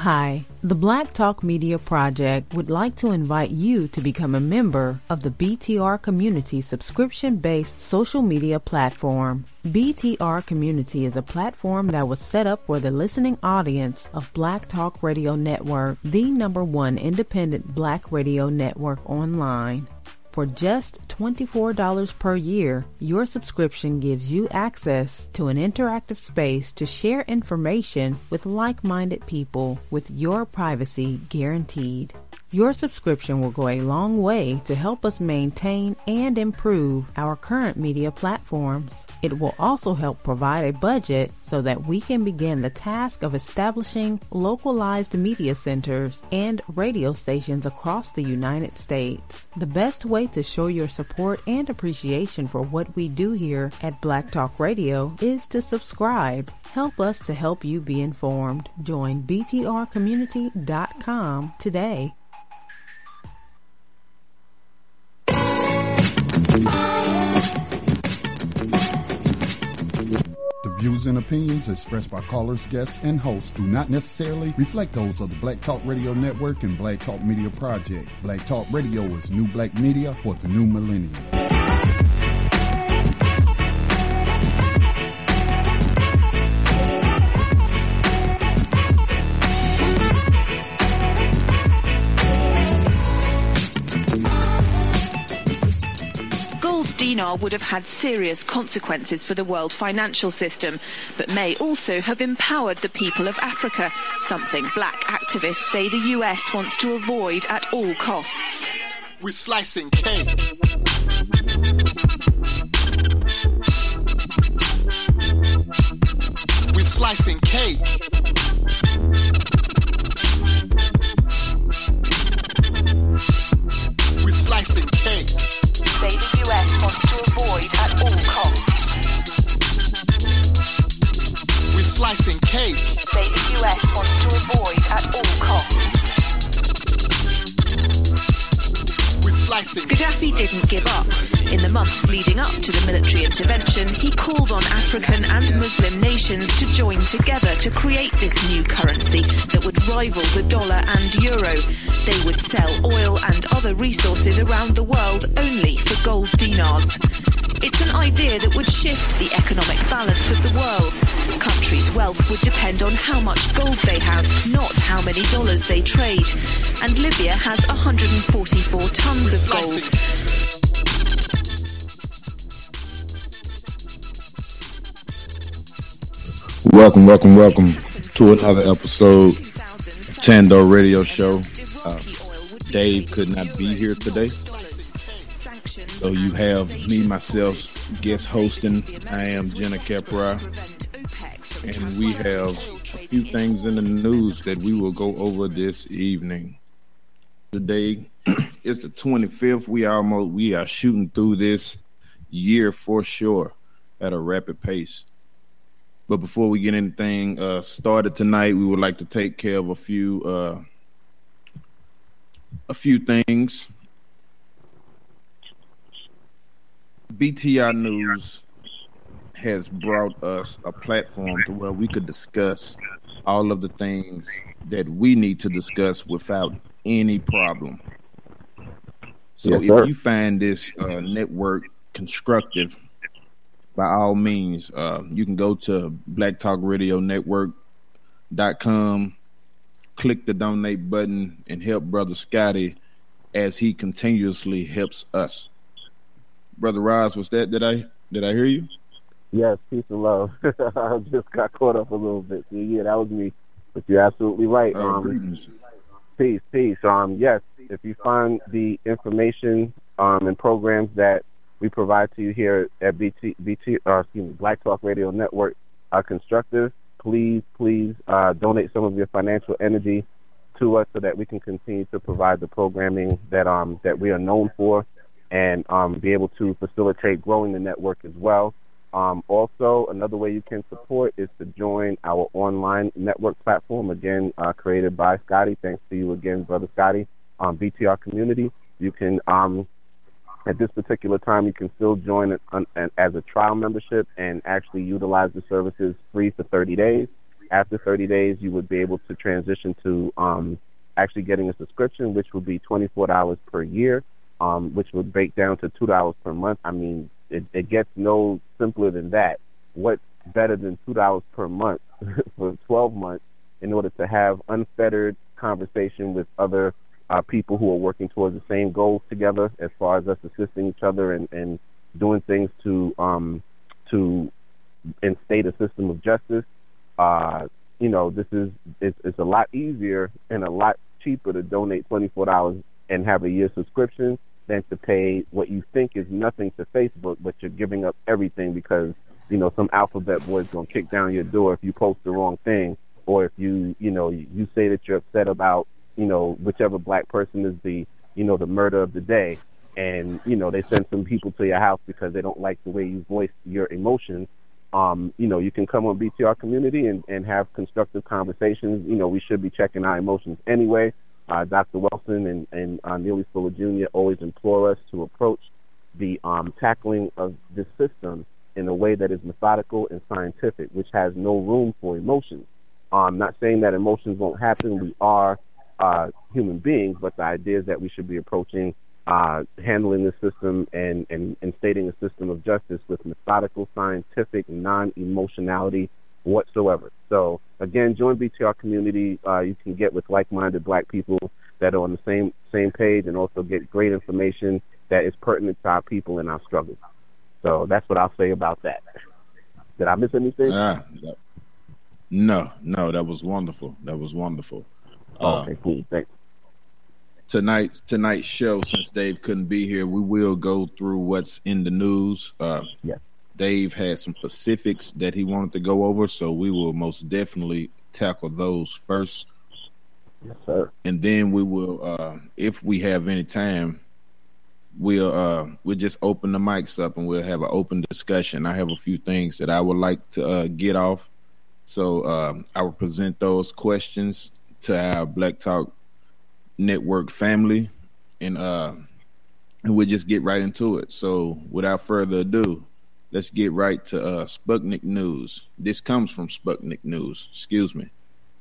Hi, the Black Talk Media Project would like to invite you to become a member of the BTR Community subscription-based social media platform. BTR Community is a platform that was set up for the listening audience of Black Talk Radio Network, the #1 independent black radio network online. For just $24 per year, your subscription gives you access to an interactive space to share information with like-minded people with your privacy guaranteed. Your subscription will go a long way to help us maintain and improve our current media platforms. It will also help provide a budget so that we can begin the task of establishing localized media centers and radio stations across the United States. The best way to show your support and appreciation for what we do here at Black Talk Radio is to subscribe. Help us to help you be informed. Join btrcommunity.com today. The views and opinions expressed by callers, guests, and hosts do not necessarily reflect those of the Black Talk Radio Network and Black Talk Media Project. Black Talk Radio is new black media for the new millennium. Dinar would have had serious consequences for the world financial system, but may also have empowered the people of Africa, something black activists say the US wants to avoid at all costs. We're slicing cake. We're slicing cake. We're slicing cake. Say the US wants to avoid at all costs. We're slicing cake. Say the US wants to avoid at all costs. We're slicing. Gaddafi didn't give up. In the months leading up to the military intervention, he called on African and Muslim nations to join together to create this new currency that would rival the dollar and euro. They would sell oil and other resources around the world only for gold dinars. It's an idea that would shift the economic balance of the world. Countries' wealth would depend on how much gold they have, not how many dollars they trade. And Libya has 144 tons of gold. Welcome to another episode of Tando Radio Show. Dave could not be here today, so you have me, myself, guest hosting. I am Jenna Capra, and we have a few things in the news that we will go over this evening. Today is the 25th. We are shooting through this year for sure at a rapid pace. But before we get anything started tonight, we would like to take care of a few things. BTR News has brought us a platform to where we could discuss all of the things that we need to discuss without any problem. So if you find this network constructive, by all means, you can go to blacktalkradionetwork.com, click the donate button, and help Brother Scotty as he continuously helps us. Brother Roz, was that? Did I hear you? Yes, peace and love. I just got caught up a little bit. Yeah, that was me. But you're absolutely right. Peace. Yes, if you find the information and programs that we provide to you here at Black Talk Radio Network are constructive, please donate some of your financial energy to us so that we can continue to provide the programming that we are known for, and be able to facilitate growing the network as well. Also, another way you can support is to join our online network platform, again, created by Scotty. Thanks to you again, Brother Scotty, BTR Community. You can, at this particular time, you can still join as a trial membership and actually utilize the services free for 30 days. After 30 days, you would be able to transition to actually getting a subscription, which would be $24 per year, which would break down to $2 per month. I mean, it gets no simpler than that. What's better than $2 per month for 12 months in order to have unfettered conversation with other people who are working towards the same goals together, as far as us assisting each other and doing things to instate a system of justice. This is it's a lot easier and a lot cheaper to donate $24 and have a year subscription than to pay what you think is nothing to Facebook, but you're giving up everything because some alphabet boy is gonna kick down your door if you post the wrong thing, or if you say that you're upset about whichever black person is the murder of the day, and they send some people to your house because they don't like the way you voice your emotions. You can come on BTR Community and have constructive conversations. We should be checking our emotions anyway. Dr. Wilson and Neely Fuller Jr. always implore us to approach the tackling of this system in a way that is methodical and scientific, which has no room for emotions. I'm not saying that emotions won't happen. We are human beings, but the idea is that we should be approaching handling this system and stating a system of justice with methodical, scientific, non-emotionality whatsoever. So, again, join BTR Community. You can get with like-minded black people that are on the same page, and also get great information that is pertinent to our people and our struggles. So that's what I'll say about that. Did I miss anything? No, that was wonderful. That was wonderful. Okay, cool. Thanks. Tonight's show, since Dave couldn't be here, we will go through what's in the news. Yes. Dave had some specifics that he wanted to go over, so we will most definitely tackle those first. Yes, sir. And then we will, if we have any time, we'll just open the mics up and we'll have an open discussion. I have a few things that I would like to get off, so I will present those questions to our Black Talk Network family, and we'll just get right into it. So without further ado, let's get right to Sputnik News. This comes from Sputnik News. Excuse me.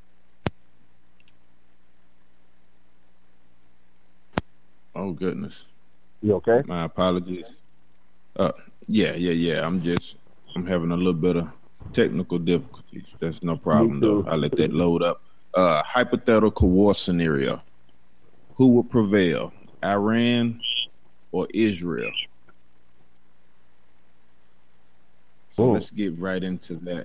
Oh, goodness. You okay? My apologies. Yeah. I'm having a little bit of technical difficulties. That's no problem, though. I'll let that load up. Hypothetical war scenario. Who will prevail, Iran or Israel? So let's get right into that.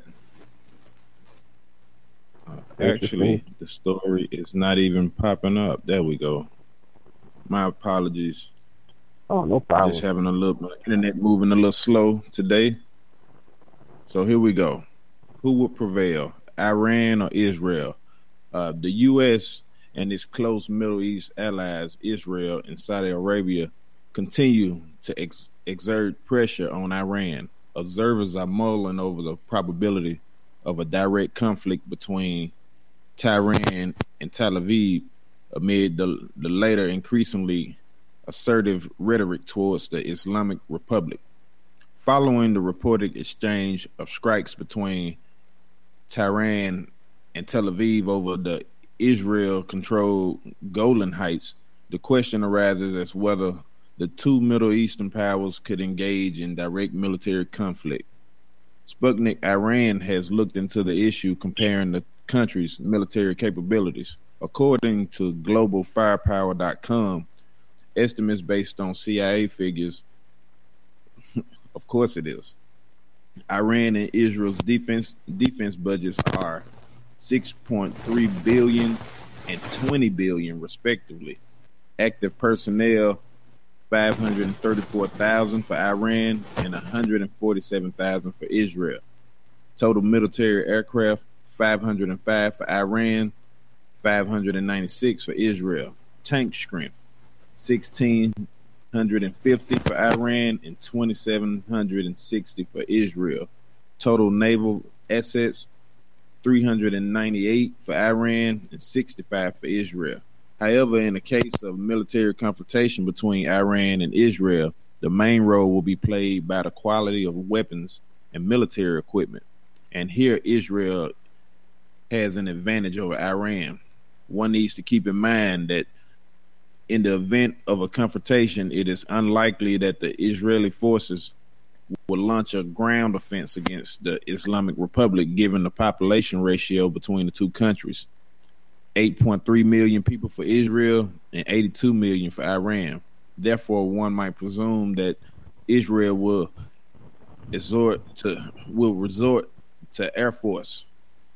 Actually, the story is not even popping up. There we go. My apologies. Oh, no problem. Just having a little internet moving a little slow today. So here we go. Who will prevail, Iran or Israel? The U.S. and its close Middle East allies, Israel and Saudi Arabia, continue to exert pressure on Iran. Observers are mulling over the probability of a direct conflict between Tehran and Tel Aviv amid the later increasingly assertive rhetoric towards the Islamic Republic. Following the reported exchange of strikes between Tehran and Tel Aviv over the Israel-controlled Golan Heights, the question arises as whether the two Middle Eastern powers could engage in direct military conflict. Sputnik Iran has looked into the issue, comparing the country's military capabilities. According to GlobalFirepower.com, estimates based on CIA figures, of course it is, Iran and Israel's defense budgets are $6.3 billion and $20 billion respectively. Active personnel 534,000 for Iran and 147,000 for Israel. Total military aircraft 505 for Iran, 596 for Israel. Tank strength 1,650 for Iran and 2,760 for Israel. Total naval assets 398 for Iran and 65 for Israel. However, in the case of military confrontation between Iran and Israel, the main role will be played by the quality of weapons and military equipment. And here Israel has an advantage over Iran. One needs to keep in mind that in the event of a confrontation, it is unlikely that the Israeli forces will launch a ground offense against the Islamic Republic, given the population ratio between the two countries. 8.3 million people for Israel and 82 million for Iran. Therefore, one might presume that Israel will resort to air force.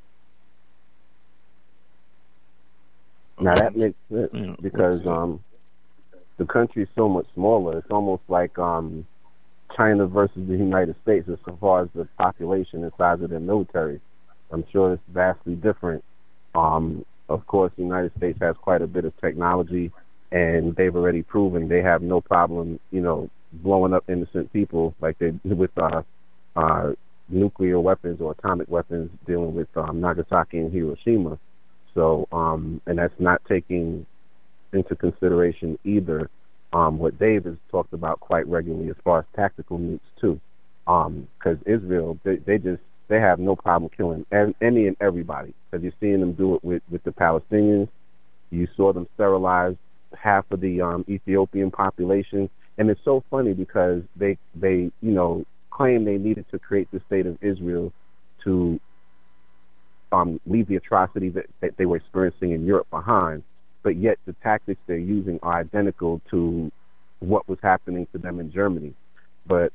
Now that makes sense because the country is so much smaller. It's almost like China versus the United States as far as the population and size of their military. I'm sure it's vastly different. Of course, the United States has quite a bit of technology, and they've already proven they have no problem, blowing up innocent people like they did with nuclear weapons or atomic weapons dealing with Nagasaki and Hiroshima. So, and that's not taking into consideration either what Dave has talked about quite regularly as far as tactical nukes too. Because Israel, they have no problem killing any and everybody. Because you're seeing them do it with the Palestinians. You saw them sterilize half of the Ethiopian population. And it's so funny because they claim they needed to create the state of Israel to leave the atrocity that they were experiencing in Europe behind, but yet the tactics they're using are identical to what was happening to them in Germany. But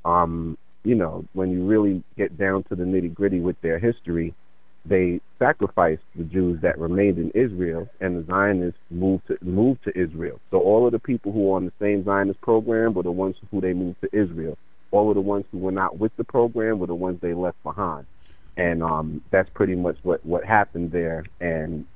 when you really get down to the nitty-gritty with their history, they sacrificed the Jews that remained in Israel, and the Zionists moved to Israel. So all of the people who were on the same Zionist program were the ones who they moved to Israel. All of the ones who were not with the program were the ones they left behind. And that's pretty much what happened there. And,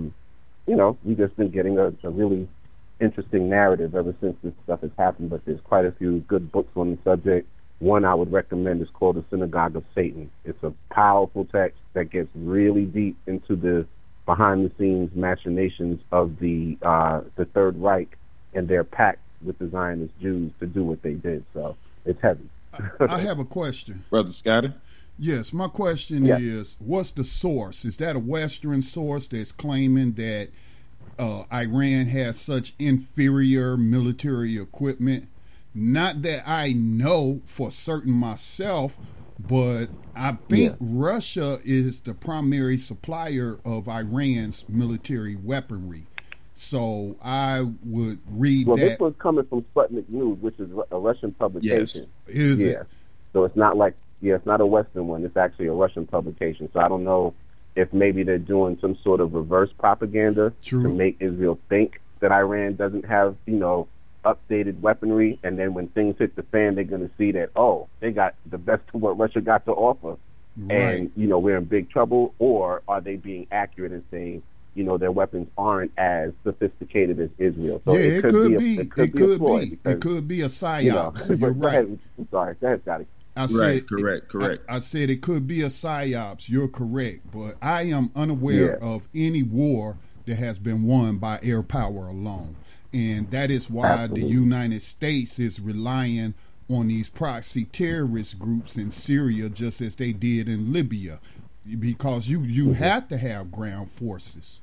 we've just been getting a really interesting narrative ever since this stuff has happened. But there's quite a few good books on the subject. One I would recommend is called The Synagogue of Satan. It's a powerful text that gets really deep into the behind-the-scenes machinations of the Third Reich and their pact with the Zionist Jews to do what they did. So it's heavy. I have a question. Brother Scotty? Yes, my question is, what's the source? Is that a Western source that's claiming that Iran has such inferior military equipment? Not that I know for certain myself, but I think Russia is the primary supplier of Iran's military weaponry. So I would read that. Well, this was coming from Sputnik News, which is a Russian publication. Yes. Is it? So it's not like, it's not a Western one. It's actually a Russian publication. So I don't know if maybe they're doing some sort of reverse propaganda to make Israel think that Iran doesn't have, updated weaponry. And then when things hit the fan, they're going to see that, they got the best of what Russia got to offer. Right. And, we're in big trouble. Or are they being accurate and saying, their weapons aren't as sophisticated as Israel? So it could be. It could be a psyops. You're right. I'm sorry. Go ahead, Scotty. Correct. I said it could be a psyops. You're correct, but I am unaware of any war that has been won by air power alone, and that is why the United States is relying on these proxy terrorist groups in Syria, just as they did in Libya, because you have to have ground forces.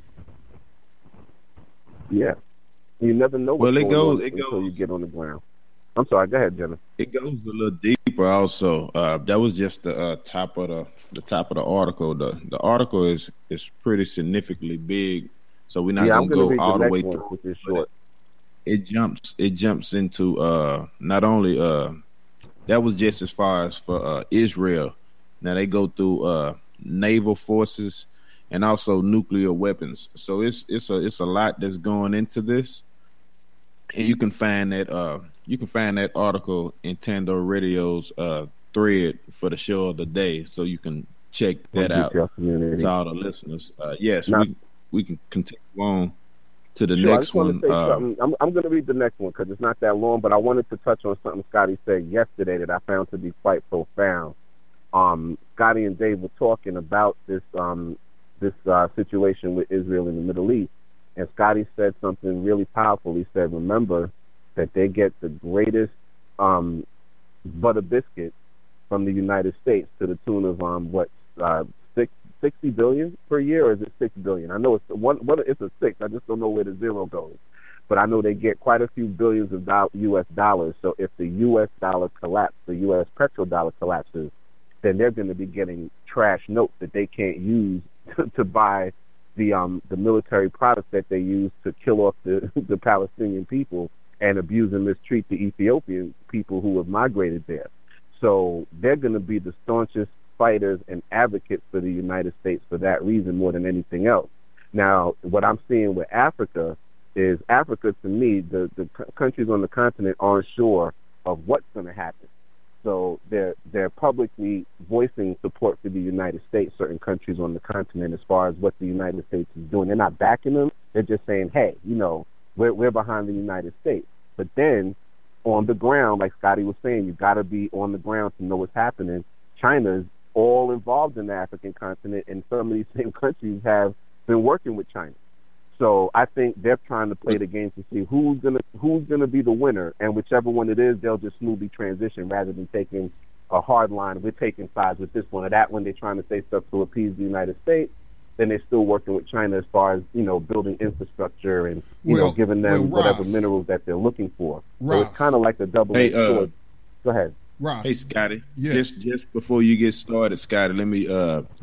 Yeah, you never know what's going on until you get on the ground. I'm sorry. Go ahead, Jenna. It goes a little deeper. Also, that was just the top of the article. The article is pretty significantly big, so we're not going to go all the way through. Which is short. It jumps into not only that was just as far as for Israel. Now they go through naval forces and also nuclear weapons. So it's a lot that's going into this, and you can find that. You can find that article in Tando Radio's thread for the show of the day, so you can check that out to all the listeners. Yes, we can continue on to the next one. I'm going to read the next one because it's not that long, but I wanted to touch on something Scotty said yesterday that I found to be quite profound. Scotty and Dave were talking about this situation with Israel in the Middle East, and Scotty said something really powerful. He said, remember that they get the greatest butter biscuit from the United States to the tune of 60 billion per year, or is it 6 billion? I know it's it's a 6. I just don't know where the zero goes. But I know they get quite a few billions of U.S. dollars. So if the U.S. dollar collapses, the U.S. petrodollar collapses, then they're going to be getting trash notes that they can't use to buy the military products that they use to kill off the Palestinian people and abuse and mistreat the Ethiopian people who have migrated there. So they're going to be the staunchest fighters and advocates for the United States for that reason more than anything else. Now, what I'm seeing with Africa is Africa, to me, the countries on the continent aren't sure of what's going to happen. So they're publicly voicing support for the United States, certain countries on the continent, as far as what the United States is doing. They're not backing them. They're just saying, hey, we're behind the United States. But then on the ground, like Scotty was saying, you got to be on the ground to know what's happening. China's all involved in the African continent, and some of these same countries have been working with China. So I think they're trying to play the game to see who's gonna be the winner, and whichever one it is, they'll just smoothly transition rather than taking a hard line. We're taking sides with this one or that one. They're trying to say stuff to appease the United States. Then they're still working with China as far as building infrastructure and giving them whatever minerals that they're looking for. So it's kind of like a double-edged sword. Go ahead, Ross. Hey, Scotty. Yes. Just before you get started, Scotty, let me.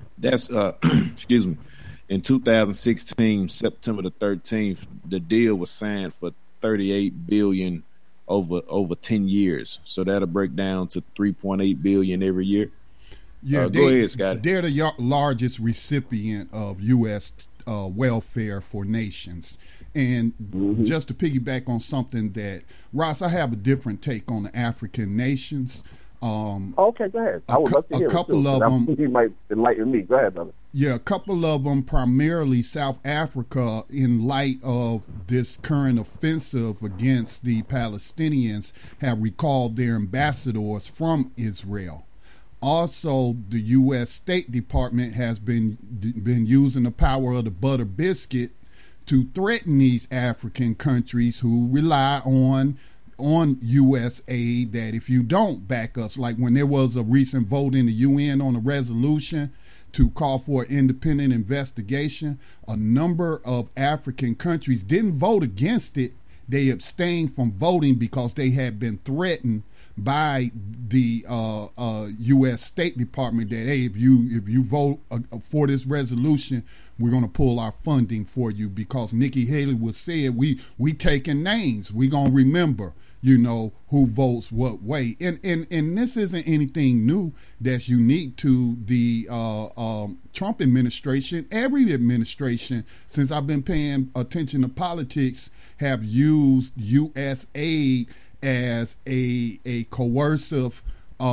Excuse me. In 2016, September the 13th, the deal was signed for $38 billion over 10 years. So that'll break down to $3.8 billion every year. Yeah, go ahead, Scott. They're the largest recipient of U.S. welfare for nations. And just to piggyback on something that, Ross, I have a different take on the African nations. Okay, go ahead. I would love to hear a couple of them. You might enlighten me. Go ahead, brother. Yeah, a couple of them, primarily South Africa, in light of this current offensive against the Palestinians, have recalled their ambassadors from Israel. Also, the U.S. State Department has been using the power of the butter biscuit to threaten these African countries who rely on U.S. aid, that if you don't back us, like when there was a recent vote in the UN on a resolution to call for an independent investigation, a number of African countries didn't vote against it. They abstained from voting because they had been threatened by the U.S. State Department that, hey, if you vote for this resolution, we're going to pull our funding for you, because Nikki Haley was said, we taking names. We going to remember, who votes what way. And this isn't anything new that's unique to the Trump administration. Every administration, since I've been paying attention to politics, have used U.S. aid as a coercive,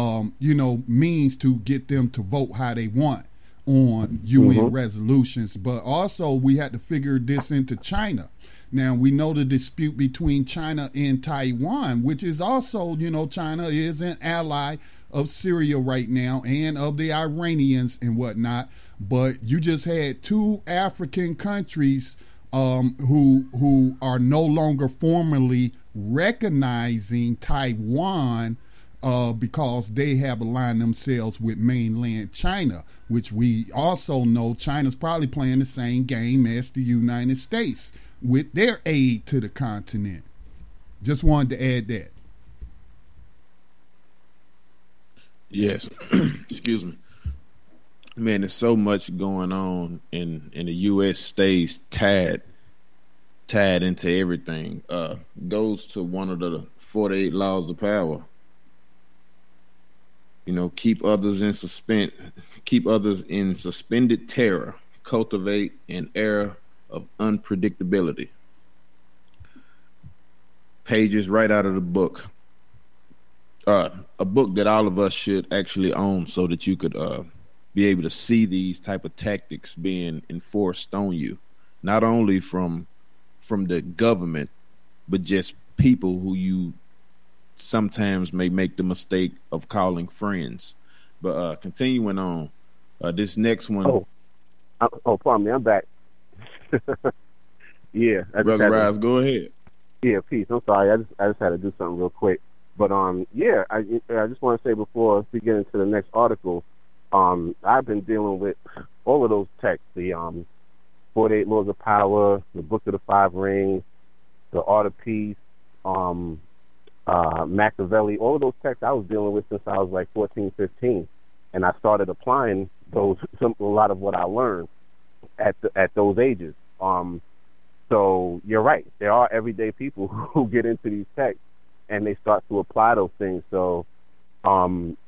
means to get them to vote how they want on UN resolutions. But also we had to figure this into China. Now, we know the dispute between China and Taiwan, which is also, China is an ally of Syria right now and of the Iranians and whatnot. But you just had two African countries who are no longer formally recognizing Taiwan because they have aligned themselves with mainland China, which we also know China's probably playing the same game as the United States with their aid to the continent. Just wanted to add that. Yes. Excuse me. Man, there's so much going on in the U.S. stays tied into everything. Goes to one of the 48 laws of power. Keep others in suspended terror, cultivate an era of unpredictability. Pages right out of the book. A book that all of us should actually own, so that you could be able to see these type of tactics being enforced on you, not only from the government, but just people who you sometimes may make the mistake of calling friends. But continuing on, this next one. Pardon me, I'm back. Yeah, Brother Rise, go ahead. Yeah, peace. I'm sorry, I just had to do something real quick. But I just want to say before we get into the next article, I've been dealing with all of those texts, the 48 Laws of Power, the Book of the Five Rings, the Art of Peace, Machiavelli, all of those texts I was dealing with since I was like 14, 15. And I started applying a lot of what I learned at those ages. So you're right. There are everyday people who get into these texts and they start to apply those things. So some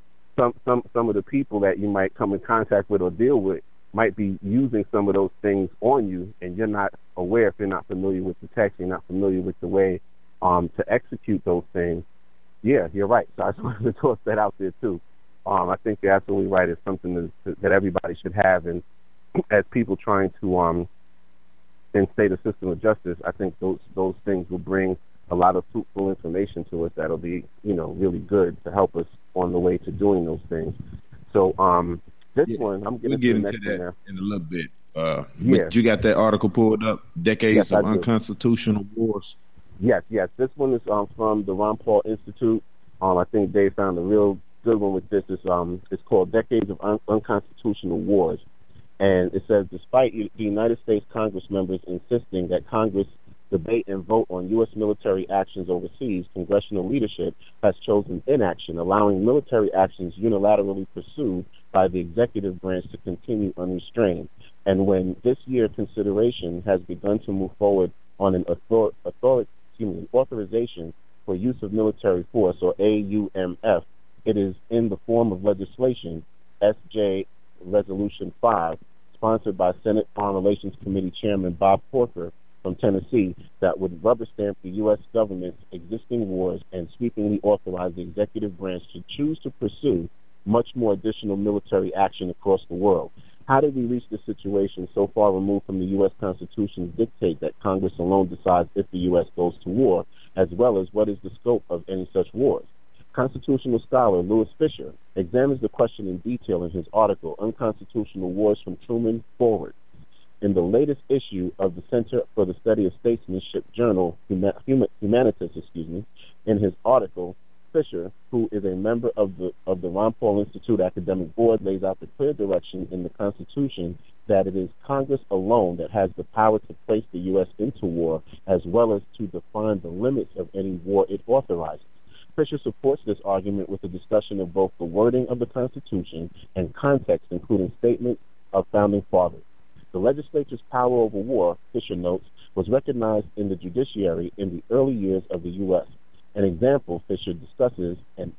of the people that you might come in contact with or deal with might be using some of those things on you, and you're not aware if you're not familiar with the text, you're not familiar with the way to execute those things. Yeah, you're right. So I just wanted to toss that out there too. I think you're absolutely right. It's something that everybody should have, and as people trying to instate a system of justice, I think those things will bring a lot of fruitful information to us that'll be, really good to help us on the way to doing those things. So one, I'm getting into that in a little bit. But you got that article pulled up, Decades of Unconstitutional Wars? Yes. This one is from the Ron Paul Institute. I think they found a real good one with this. It's called Decades of Unconstitutional Wars. And it says, despite the United States Congress members insisting that Congress debate and vote on U.S. military actions overseas, congressional leadership has chosen inaction, allowing military actions unilaterally pursued by the executive branch to continue unrestrained. And when this year consideration has begun to move forward on an authorization for use of military force, or AUMF, it is in the form of legislation, SJ Resolution 5, sponsored by Senate Foreign Relations Committee Chairman Bob Corker from Tennessee, that would rubber stamp the U.S. government's existing wars and sweepingly authorize the executive branch to choose to pursue much more additional military action across the world. How did we reach this situation so far removed from the U.S. Constitution's dictate that Congress alone decides if the U.S. goes to war, as well as what is the scope of any such wars? Constitutional scholar Louis Fisher examines the question in detail in his article, Unconstitutional Wars from Truman Forward. In the latest issue of the Center for the Study of Statesmanship journal, Humanitas, in his article, Fisher, who is a member of the Ron Paul Institute Academic Board, lays out the clear direction in the Constitution that it is Congress alone that has the power to place the U.S. into war, as well as to define the limits of any war it authorizes. Fisher supports this argument with a discussion of both the wording of the Constitution and context, including statements of founding fathers. The legislature's power over war, Fisher notes, was recognized in the judiciary in the early years of the U.S. An example, Fisher discusses, an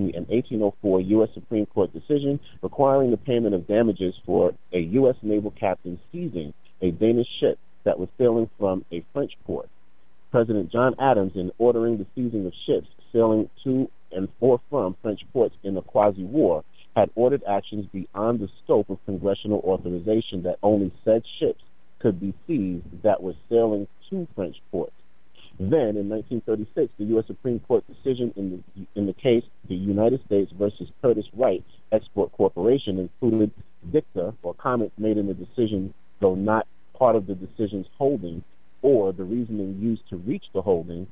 1804 U.S. Supreme Court decision requiring the payment of damages for a U.S. naval captain seizing a Danish ship that was sailing from a French port. President John Adams, in ordering the seizing of ships sailing to and or from French ports in the quasi-war, had ordered actions beyond the scope of congressional authorization that only said ships could be seized that were sailing to French ports. Then, in 1936, the U.S. Supreme Court decision in the case the United States versus Curtis Wright Export Corporation included dicta or comments made in the decision, though not part of the decision's holding or the reasoning used to reach the holding,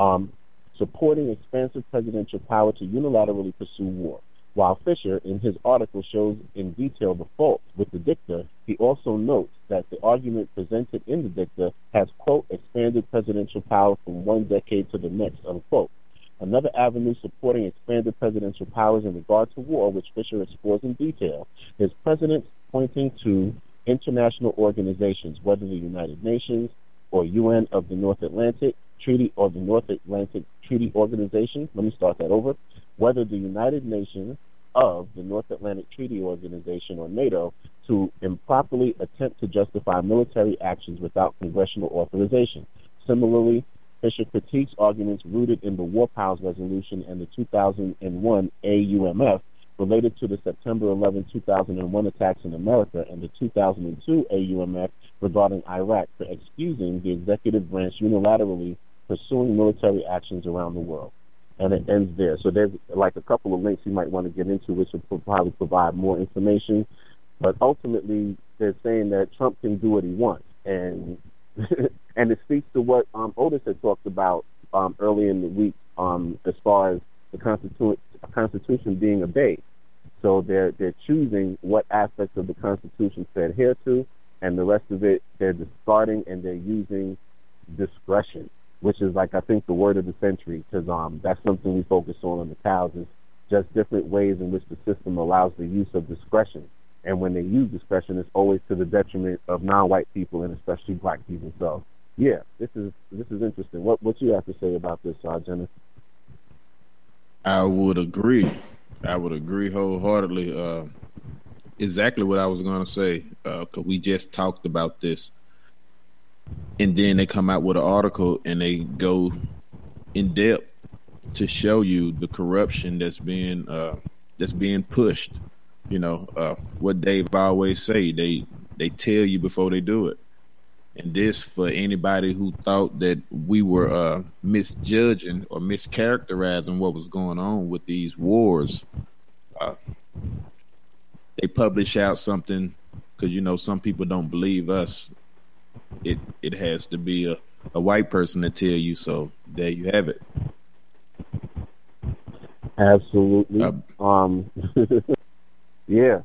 supporting expansive presidential power to unilaterally pursue war. While Fisher, in his article, shows in detail the faults with the dicta, he also notes that the argument presented in the dicta has, quote, expanded presidential power from one decade to the next, unquote. Another avenue supporting expanded presidential powers in regard to war, which Fisher explores in detail, is presidents pointing to international organizations, whether the United Nations or UN of the North Atlantic Treaty or the North Atlantic Treaty Organization. Let me start that over. Whether the United Nations of the North Atlantic Treaty Organization, or NATO, to improperly attempt to justify military actions without congressional authorization. Similarly, Fisher critiques arguments rooted in the War Powers Resolution and the 2001 AUMF related to the September 11, 2001 attacks in America and the 2002 AUMF regarding Iraq for excusing the executive branch unilaterally pursuing military actions around the world. And it ends there. So there's like a couple of links you might want to get into, which will probably provide more information. But ultimately, they're saying that Trump can do what he wants. And and it speaks to what Otis had talked about earlier in the week as far as the Constitution being obeyed. So they're choosing what aspects of the Constitution to adhere to, and the rest of it they're discarding, and they're using discretion, which is, like, I think the word of the century, because that's something we focus on the cows, is just different ways in which the system allows the use of discretion. And when they use discretion, it's always to the detriment of non-white people, and especially black people. So, yeah, this is interesting. What you have to say about this, Jenna? I would agree wholeheartedly. Exactly what I was going to say, because we just talked about this. And then they come out with an article and they go in depth to show you the corruption that's being pushed. You know, what Dave always say, they tell you before they do it. And this, for anybody who thought that we were misjudging or mischaracterizing what was going on with these wars, they publish out something, because, you know, some people don't believe us. It has to be a white person to tell you. So there you have it. Absolutely. Yeah.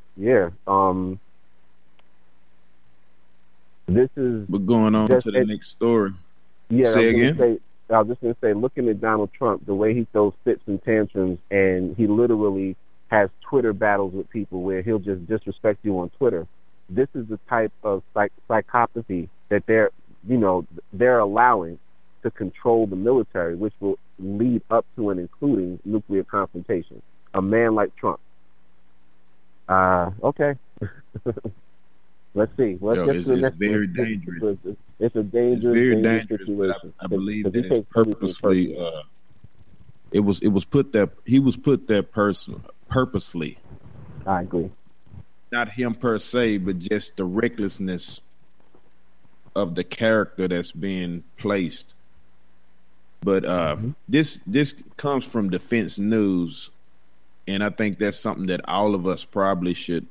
This is. We're going on to the next story. Yeah. Say again. I was just going to say, looking at Donald Trump, the way he throws fits and tantrums, and he literally has Twitter battles with people where he'll just disrespect you on Twitter. This is the type of psychopathy that they're allowing to control the military, which will lead up to and including nuclear confrontation. A man like Trump. Okay. Let's see. It's very dangerous. It's a dangerous situation. I believe that it's purposely. It was put there. He was put there purposely. I agree. Not him per se, but just the recklessness of the character that's being placed. But this comes from Defense News, and I think that's something that all of us probably should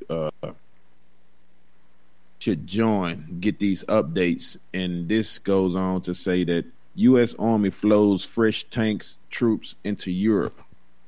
join, get these updates. And this goes on to say that U.S. Army flows fresh tanks troops into Europe.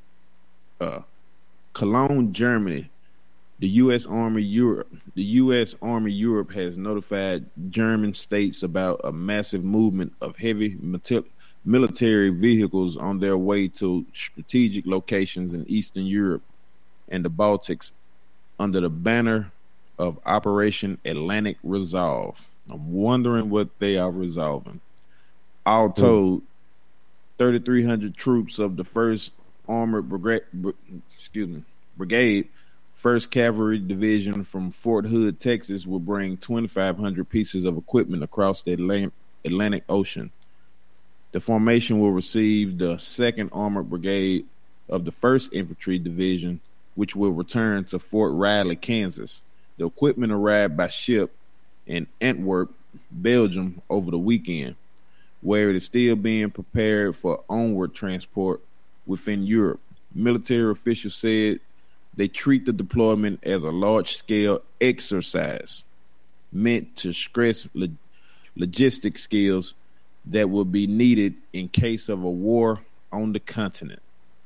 Cologne, Germany. The U.S. Army Europe has notified German states about a massive movement of heavy military vehicles on their way to strategic locations in Eastern Europe and the Baltics under the banner of Operation Atlantic Resolve. I'm wondering what they are resolving. All told, 3,300 troops of the 1st Armored Brigade, 1st Cavalry Division from Fort Hood, Texas, will bring 2,500 pieces of equipment across the Atlantic Ocean. The formation will receive the 2nd Armored Brigade of the 1st Infantry Division, which will return to Fort Riley, Kansas. The equipment arrived by ship in Antwerp, Belgium, over the weekend, where it is still being prepared for onward transport within Europe. Military officials said they treat the deployment as a large-scale exercise meant to stress logistic skills that will be needed in case of a war on the continent.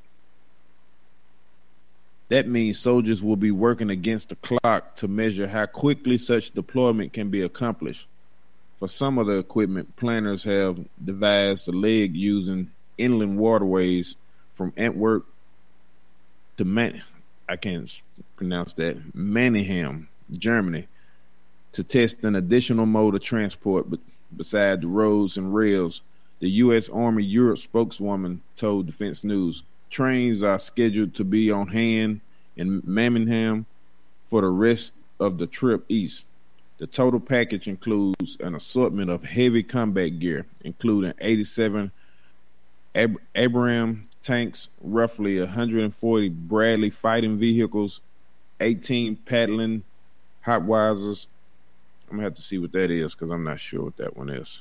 That means soldiers will be working against the clock to measure how quickly such deployment can be accomplished. For some of the equipment, planners have devised a leg using inland waterways from Antwerp to Mannheim, Germany, to test an additional mode of transport beside the roads and rails. The U.S. Army Europe spokeswoman told Defense News trains are scheduled to be on hand in Mannheim for the rest of the trip east. The total package includes an assortment of heavy combat gear, including 87 Abrams tanks, roughly 140 Bradley fighting vehicles, 18 Patlin Hotweisers. I'm going to have to see what that is because I'm not sure what that one is.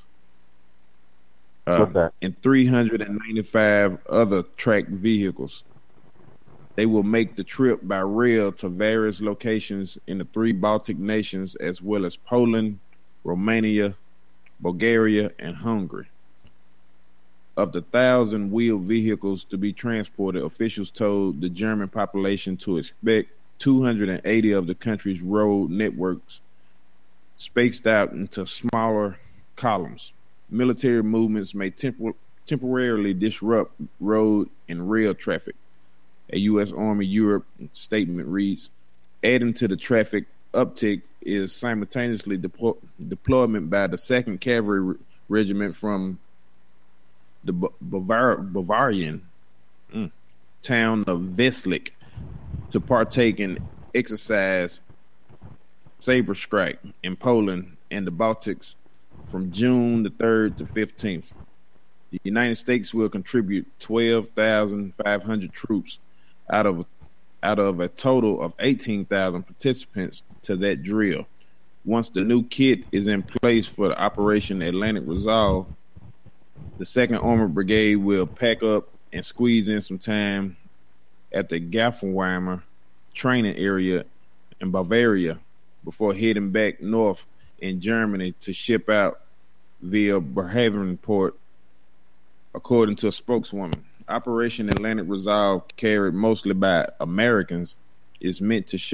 And 395 other tracked vehicles. They will make the trip by rail to various locations in the 3 Baltic nations, as well as Poland, Romania, Bulgaria, and Hungary. Of the 1,000 wheeled vehicles to be transported, officials told the German population to expect 280 of the country's road networks spaced out into smaller columns. Military movements may temporarily disrupt road and rail traffic. A U.S. Army Europe statement reads, adding to the traffic uptick is simultaneously deployment by the 2nd Cavalry Regiment from the Bavarian town of Veslik to partake in exercise Saberstrike in Poland and the Baltics from June the 3rd to 15th. The United States will contribute 12,500 troops out of a total of 18,000 participants to that drill. Once the new kit is in place for the Operation Atlantic Resolve, the 2nd Armored Brigade will pack up and squeeze in some time at the Gaffelweimer training area in Bavaria before heading back north in Germany to ship out via Bremerhaven, according to a spokeswoman. Operation Atlantic Resolve, carried mostly by Americans, is meant as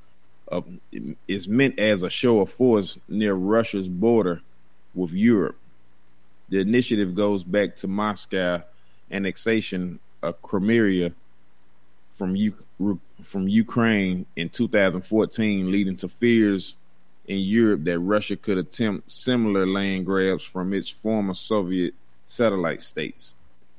a show of force near Russia's border with Europe. The initiative goes back to Moscow annexation of Crimea from Ukraine in 2014, leading to fears in Europe that Russia could attempt similar land grabs from its former Soviet satellite states.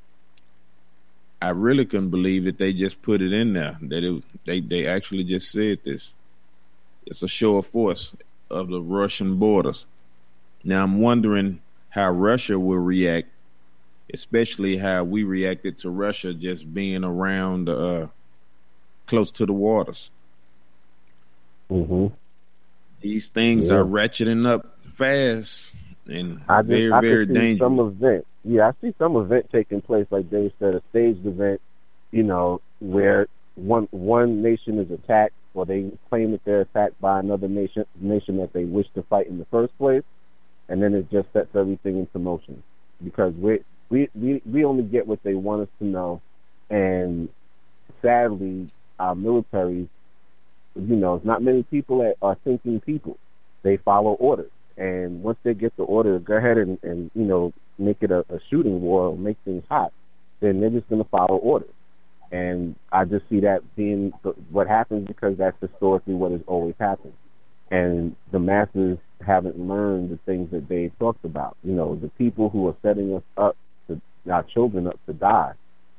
I really couldn't believe that they just put it in there, that they actually just said this. It's a show of force of the Russian borders. Now I'm wondering how Russia will react, especially how we reacted to Russia just being around close to the waters. Mm-hmm. These things are ratcheting up fast and very dangerous. Some event. Yeah, I see some event taking place, like Dave said, a staged event, where one nation is attacked, or they claim that they're attacked by another nation that they wish to fight in the first place, and then it just sets everything into motion. Because we only get what they want us to know, and sadly, our military, not many people are thinking people. They follow orders. And once they get the order, go ahead and make it a shooting war, or make things hot, then they're just going to follow orders. And I just see that being what happens, because that's historically what has always happened. And the masses haven't learned the things that they talked about. The people who are setting us up, our children up to die,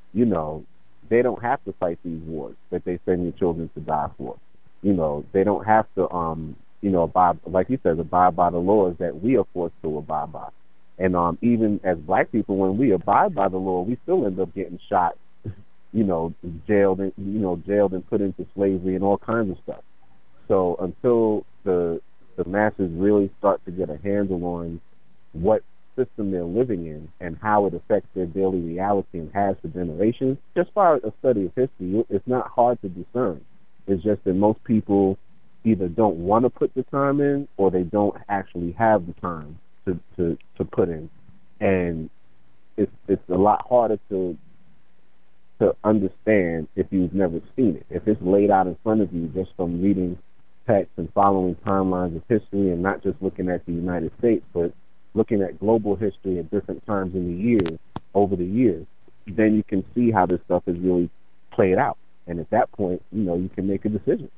they don't have to fight these wars that they send your children to die for. They don't have to, abide, like you said, abide by the laws that we are forced to abide by. And even as black people, when we abide by the law, we still end up getting shot, jailed and put into slavery and all kinds of stuff. So until the masses really start to get a handle on what system they're living in and how it affects their daily reality and has for generations, just by a study of history, it's not hard to discern. It's just that most people either don't want to put the time in, or they don't actually have the time to put in. And it's a lot harder to understand if you've never seen it. If it's laid out in front of you just from reading text and following timelines of history, and not just looking at the United States, but looking at global history at different times in the year, over the years, then you can see how this stuff is really played out. And at that point, you can make a decision.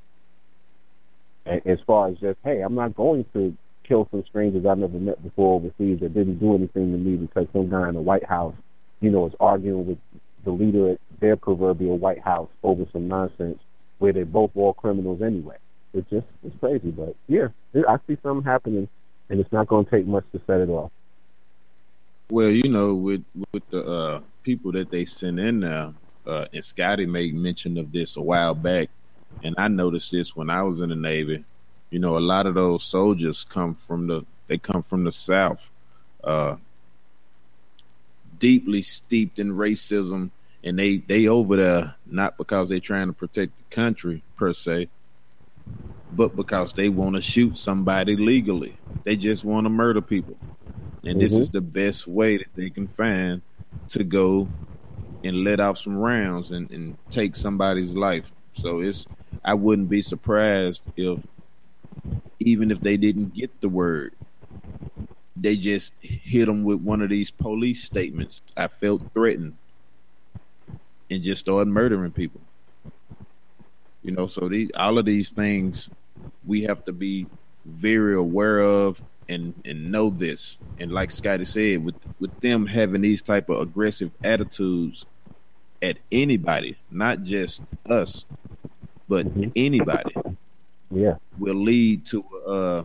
As far as just, hey, I'm not going to kill some strangers I've never met before overseas that didn't do anything to me because some guy in the White House, is arguing with the leader at their proverbial White House over some nonsense where they're both all criminals anyway. It's crazy. But yeah, I see something happening, and it's not going to take much to set it off. Well, with the people that they send in now, and Scotty made mention of this a while back, and I noticed this when I was in the Navy. A lot of those soldiers come from the South, deeply steeped in racism, and they over there not because they're trying to protect the country per se, but because they want to shoot somebody legally. They just want to murder people, and this is the best way that they can find to go and let off some rounds and take somebody's life. So I wouldn't be surprised if, even if they didn't get the word, they just hit them with one of these police statements. I felt threatened, and just started murdering people. You know, so all of these things we have to be very aware of and know this. And like Scotty said, with them having these type of aggressive attitudes at anybody, not just us, but anybody, will lead to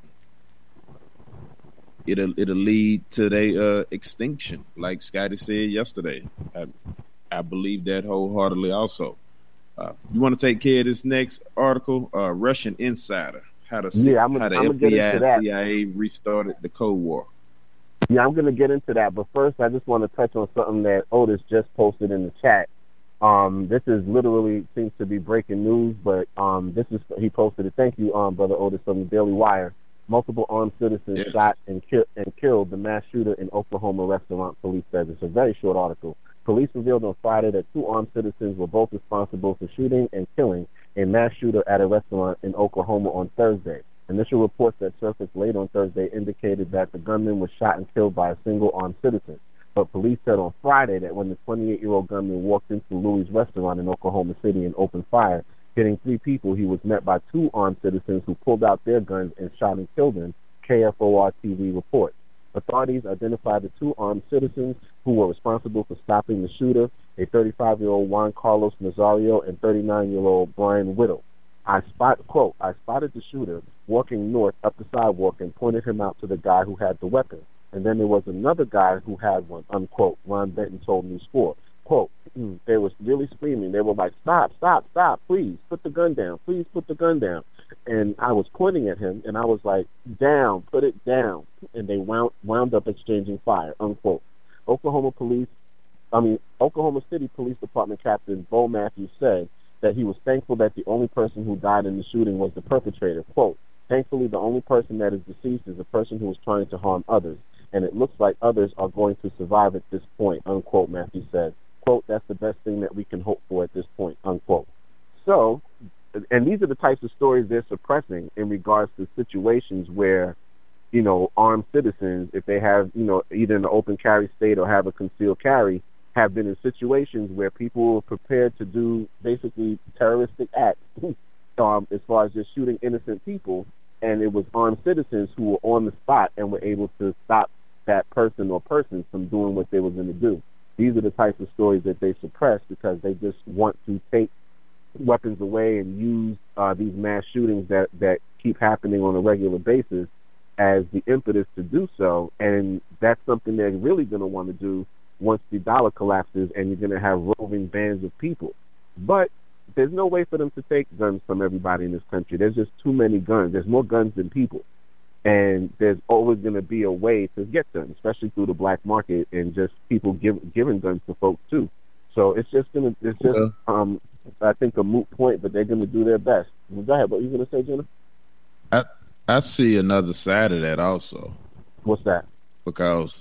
it'll lead to their extinction. Like Scotty said yesterday, I believe that wholeheartedly. Also, you want to take care of this next article? Russian Insider: how the FBI and CIA restarted the Cold War. Yeah, I'm going to get into that, but first I just want to touch on something that Otis just posted in the chat. This is literally seems to be breaking news, but he posted it. Thank you, Brother Otis, from the Daily Wire. Multiple armed citizens shot and killed the mass shooter in Oklahoma restaurant, police says. It's a very short article. Police revealed on Friday that 2 armed citizens were both responsible for shooting and killing a mass shooter at a restaurant in Oklahoma on Thursday. Initial reports that surfaced late on Thursday indicated that the gunman was shot and killed by a single armed citizen. But police said on Friday that when the 28-year-old gunman walked into Louis' restaurant in Oklahoma City and opened fire, hitting 3 people, he was met by 2 armed citizens who pulled out their guns and shot and killed him, KFOR-TV reports. Authorities identified the 2 armed citizens who were responsible for stopping the shooter, a 35-year-old Juan Carlos Nazario and 39-year-old Brian Whittle. I spotted the shooter walking north up the sidewalk and pointed him out to the guy who had the weapon. And then there was another guy who had one, unquote. Ron Benton told News 4. Quote, they were really screaming. They were like, stop, please, put the gun down. Please put the gun down. And I was pointing at him, and I was like, down, put it down. And they wound up exchanging fire, unquote. Oklahoma City Police Department Captain Bo Matthews said that he was thankful that the only person who died in the shooting was the perpetrator. Quote, thankfully, the only person that is deceased is a person who was trying to harm others, and it looks like others are going to survive at this point, unquote, Matthews said. Quote, that's the best thing that we can hope for at this point, unquote. So, and these are the types of stories they're suppressing in regards to situations where, you know, armed citizens, if they have, you know, either in the open carry state or have a concealed carry, have been in situations where people were prepared to do basically terroristic acts as far as just shooting innocent people, and it was armed citizens who were on the spot and were able to stop that person or persons from doing what they were going to do. These are the types of stories that they suppress because they just want to take weapons away and use these mass shootings that keep happening on a regular basis as the impetus to do so. And that's something they're really going to want to do once the dollar collapses and you're going to have roving bands of people. But there's no way for them to take guns from everybody in this country. There's just too many guns. There's more guns than people. And there's always going to be a way to get them, especially through the black market and just people giving guns to folks too. So it's just I think a moot point, but they're going to do their best. Well, go ahead. What were you going to say, Jenna? I see another side of that also. What's that? Because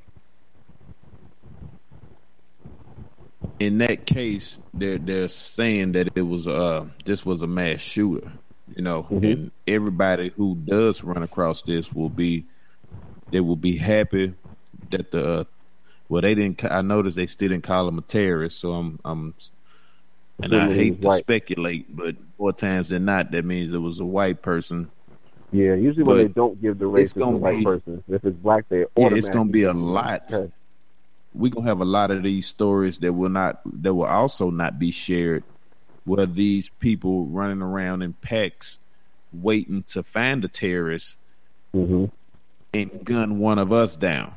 in that case, they're saying that it was this was a mass shooter. You know, and everybody who does run across this will be happy that they didn't. I noticed they still didn't call him a terrorist. So and I hate to speculate, but more times than not, that means it was a white person. Yeah, usually when they don't give the race to a white person, if it's black, they automatically. It's going to be a lot. We're gonna have a lot of these stories that will also not be shared, where these people running around in packs waiting to find a terrorist and gun one of us down.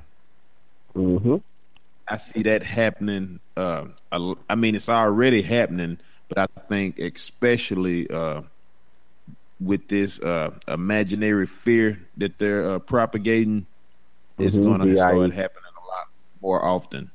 I see that happening. I mean, it's already happening, but I think especially with this imaginary fear that they're propagating, it's going to start happening a lot more often.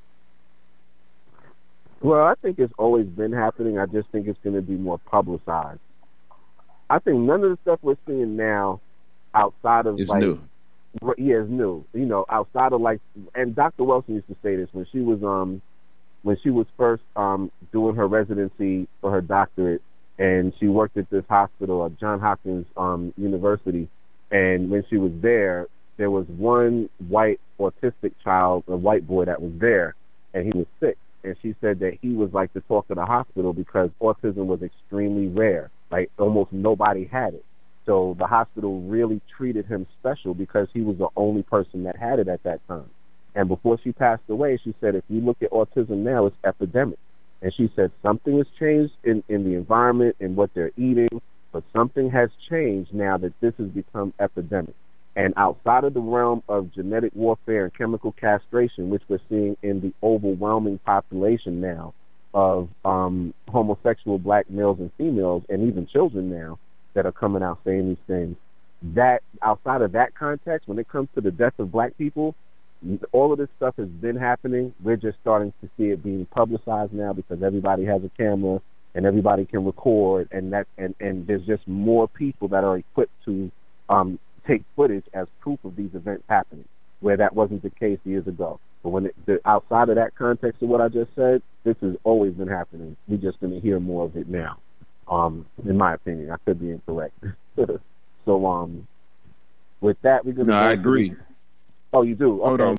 Well, I think it's always been happening. I just think it's going to be more publicized. I think none of the stuff we're seeing now outside of it's new. Yeah, it's new. You know, outside of and Dr. Wilson used to say this when she was first doing her residency for her doctorate and she worked at this hospital at Johns Hopkins University. And when she was there was one white autistic child, a white boy that was there, and he was sick. And she said that he was like the talk of the hospital because autism was extremely rare. Like almost nobody had it. So the hospital really treated him special because he was the only person that had it at that time. And before she passed away, she said, if you look at autism now, it's epidemic. And she said something has changed in the environment and what they're eating, but something has changed now that this has become epidemic. And outside of the realm of genetic warfare and chemical castration, which we're seeing in the overwhelming population now of homosexual black males and females, and even children now that are coming out saying these things, that outside of that context, when it comes to the death of black people, all of this stuff has been happening. We're just starting to see it being publicized now because everybody has a camera and everybody can record, and there's just more people that are equipped to take footage as proof of these events happening, where that wasn't the case years ago. But when outside of that context of what I just said, this has always been happening. We're just going to hear more of it now, in my opinion. I could be incorrect. So with that, we're going to... No, I agree. Oh, you do? Hold okay, on,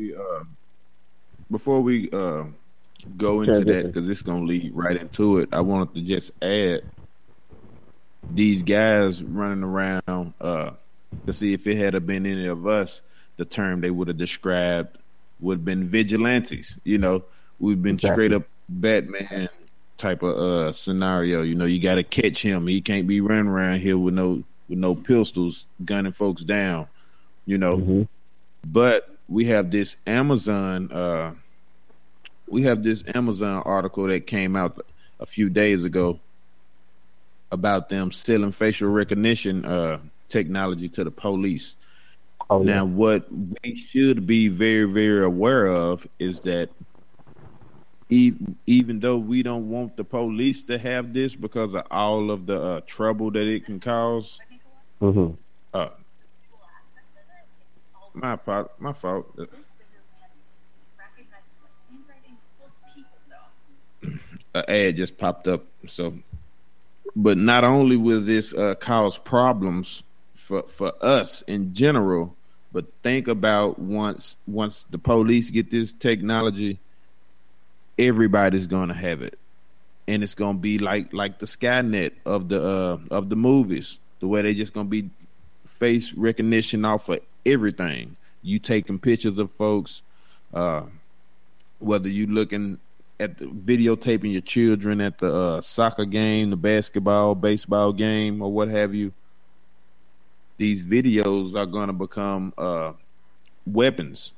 before we go into that, because it's going to lead right into it, I wanted to just add these guys running around to see if it had been any of us, the term they would have described would have been vigilantes. You know, we've been straight up Batman type of scenario. You know, you got to catch him. He can't be running around here with no pistols gunning folks down. You know, but we have this Amazon article that came out a few days ago about them selling facial recognition technology to the police. Now, what we should be very, very aware of is that even though we don't want the police to have this because of all of the trouble that it can cause, my fault. An ad just popped up. So, but not only will this cause problems for us in general, but think about once the police get this technology, everybody's gonna have it, and it's gonna be like the Skynet of the movies, the way they just gonna be face recognition off of everything. You taking pictures of folks, whether you looking at the videotaping your children at the soccer game, the basketball, baseball game, or what have you. These videos are going to become weapons.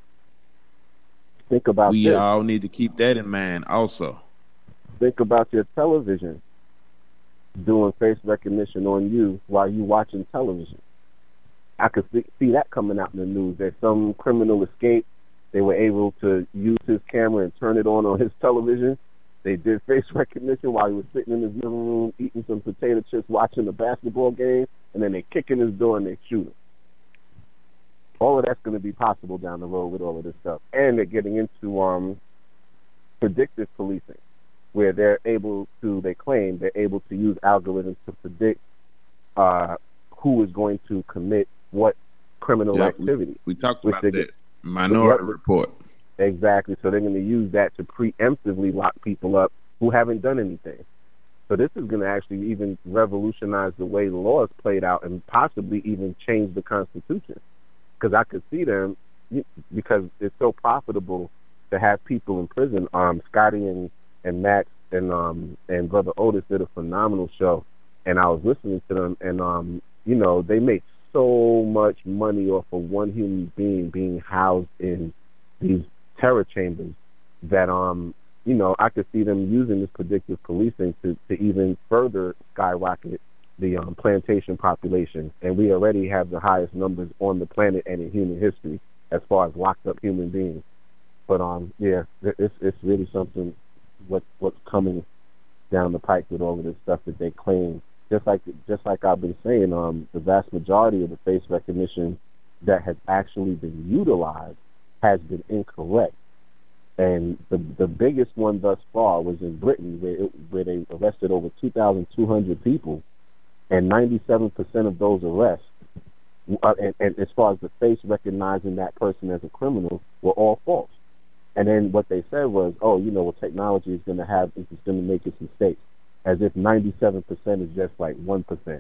Think about we this. all need to keep that in mind also. Think about your television doing face recognition on you while you watching television. I could see that coming out in the news. That some criminal escaped. They were able to use his camera and turn it on his television. They did face recognition while he was sitting in his living room eating some potato chips, watching the basketball game, and then they kick in his door and they shoot him. All of that's going to be possible down the road with all of this stuff. And they're getting into predictive policing, where they claim they're able to use algorithms to predict who is going to commit what criminal activity. We talked about that. Minority Report. Exactly. So they're going to use that to preemptively lock people up who haven't done anything. So this is going to actually even revolutionize the way the law is played out and possibly even change the Constitution. Because I could see them, because it's so profitable to have people in prison. Scotty and Max and Brother Otis did a phenomenal show, and I was listening to them, and they make so much money off of one human being housed in these terror chambers that I could see them using this predictive policing to even further skyrocket the plantation population. And we already have the highest numbers on the planet and in human history as far as locked up human beings. But it's really something what's coming down the pike with all of this stuff that they claim. Just like I've been saying, the vast majority of the face recognition that has actually been utilized has been incorrect. And the biggest one thus far was in Britain, where they arrested over 2,200 people, and 97% of those arrests, and as far as the face recognizing that person as a criminal, were all false. And then what they said was, oh, technology is going to make its mistakes, as if 97% is just like 1%.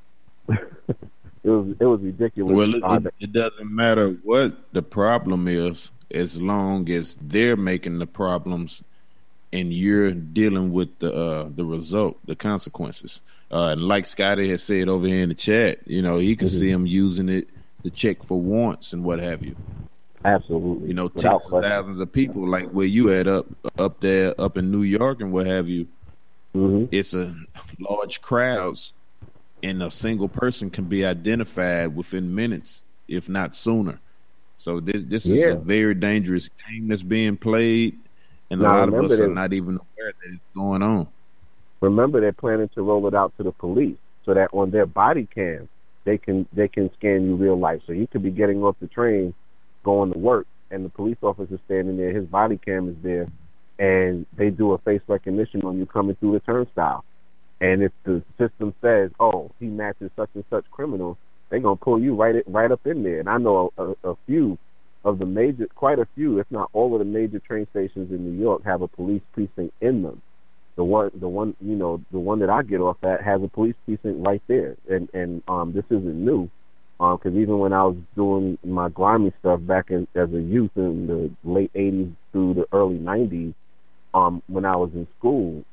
It was ridiculous. Well, it doesn't matter what the problem is, as long as they're making the problems and you're dealing with the result, the consequences. And like Scotty has said over here in the chat, he can see them using it to check for warrants and what have you. Absolutely. Tens of thousands of people, like where you at up there, up in New York and what have you. Mm-hmm. It's a large crowds, and a single person can be identified within minutes, if not sooner. So this is a very dangerous game that's being played, and a lot of us are not even aware that it's going on. Remember, they're planning to roll it out to the police so that on their body cam, they can scan you real life. So you could be getting off the train, going to work, and the police officer standing there, his body cam is there, and they do a face recognition on you coming through the turnstile. And if the system says, oh, he matches such and such criminal, they're going to pull you right up in there. And I know a few of the quite a few, if not all of the major train stations in New York have a police precinct in them. The one that I get off at has a police precinct right there. And this isn't new, because even when I was doing my grimy stuff back as a youth in the late 80s through the early 90s, when I was in school,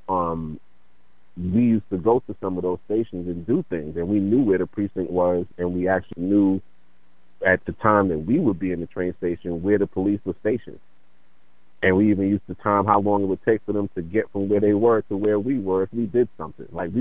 we used to go to some of those stations and do things, and we knew where the precinct was, and we actually knew at the time that we would be in the train station where the police were stationed. And we even used to time how long it would take for them to get from where they were to where we were if we did something. Like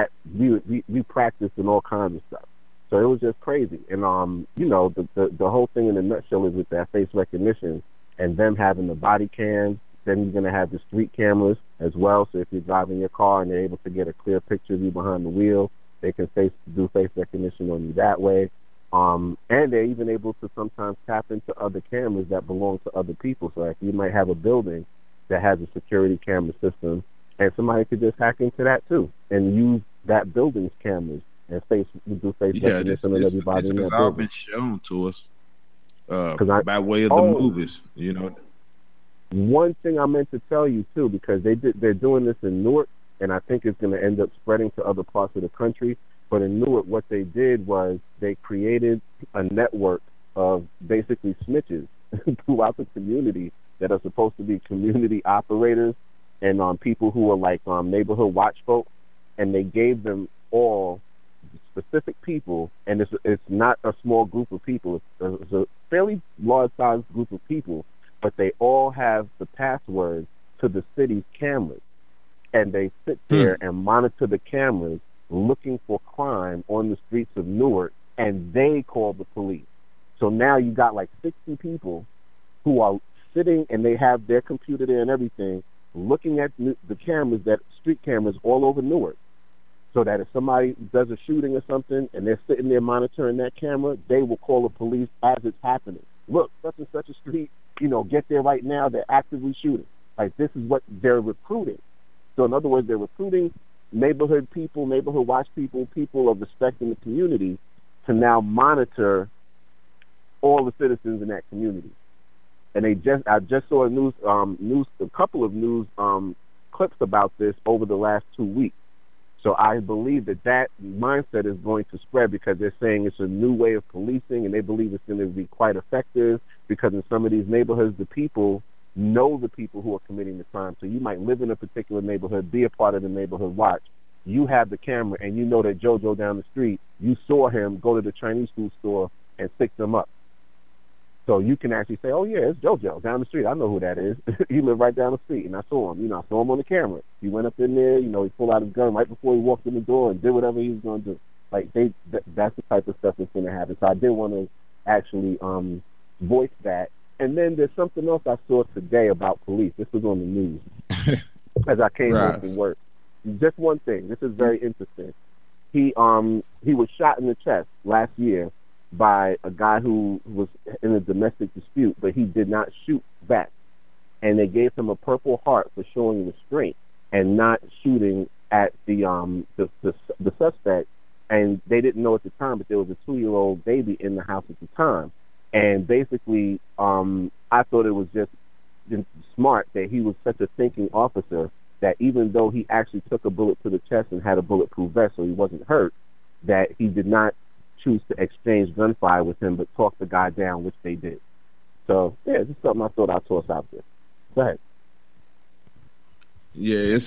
we practiced in all kinds of stuff. So it was just crazy. And the whole thing in a nutshell is with that face recognition and them having the body cams. Then you're going to have the street cameras as well. So if you're driving your car and they're able to get a clear picture of you behind the wheel, they can do face recognition on you that way. And they're even able to sometimes tap into other cameras that belong to other people. So like you might have a building that has a security camera system, and somebody could just hack into that too and use that building's cameras and do face recognition on everybody in that building. It's all been shown to us by way of the movies, One thing I meant to tell you too, because they're doing this in Newark, and I think it's going to end up spreading to other parts of the country. But in Newark, what they did was they created a network of basically snitches throughout the community that are supposed to be community operators and people who are like neighborhood watch folks, and they gave them all specific people, and it's not a small group of people. It's a fairly large-sized group of people, but they all have the password to the city's cameras, and they sit there and monitor the cameras looking for crime on the streets of Newark, and they call the police. So now you got like 60 people who are sitting, and they have their computer there and everything, looking at the cameras, that street cameras all over Newark, so that if somebody does a shooting or something and they're sitting there monitoring that camera, they will call the police as it's happening. Look, such and such a street, get there right now, they're actively shooting. Like, this is what they're recruiting. So in other words, they're recruiting neighborhood people, neighborhood watch people, people of respect in the community, to now monitor all the citizens in that community. And I just saw a couple of news clips about this over the last 2 weeks. So I believe that mindset is going to spread, because they're saying it's a new way of policing, and they believe it's going to be quite effective, because in some of these neighborhoods, the people know the people who are committing the crime. So you might live in a particular neighborhood, be a part of the neighborhood watch. You have the camera, and you know that JoJo down the street, you saw him go to the Chinese food store and fix them up. So you can actually say, oh, yeah, it's JoJo down the street. I know who that is. He lived right down the street, and I saw him. I saw him on the camera. He went up in there, he pulled out his gun right before he walked in the door and did whatever he was going to do. Like, that's the type of stuff that's going to happen. So I did want to actually voice that. And then there's something else I saw today about police. This was on the news as I came home from work. Just one thing. This is very interesting. He was shot in the chest last year by a guy who was in a domestic dispute, but he did not shoot back. and they gave him a Purple Heart for showing restraint and not shooting at the suspect. And they didn't know at the time, but there was a 2-year-old baby in the house at the time. And basically, I thought it was just smart that he was such a thinking officer that even though he actually took a bullet to the chest and had a bulletproof vest so he wasn't hurt, that he did not choose to exchange gunfire with him, but talk the guy down, which they did. So, yeah, it's just something I thought I'd toss out there. Go ahead. Yeah, it's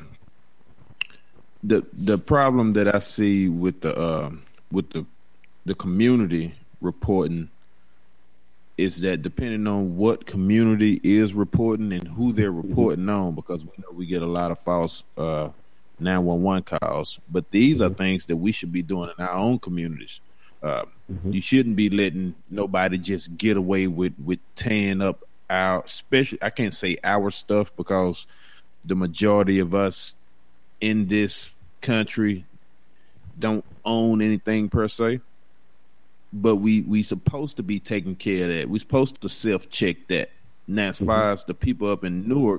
the problem that I see with the community reporting is that depending on what community is reporting and who they're reporting on, because we know we get a lot of false 911 calls, but these are things that we should be doing in our own communities. You shouldn't be letting nobody just get away with tearing up our, especially, I can't say our stuff because the majority of us in this country don't own anything per se, but we supposed to be taking care of that. We're supposed to self-check that. Now, as far as the people up in Newark,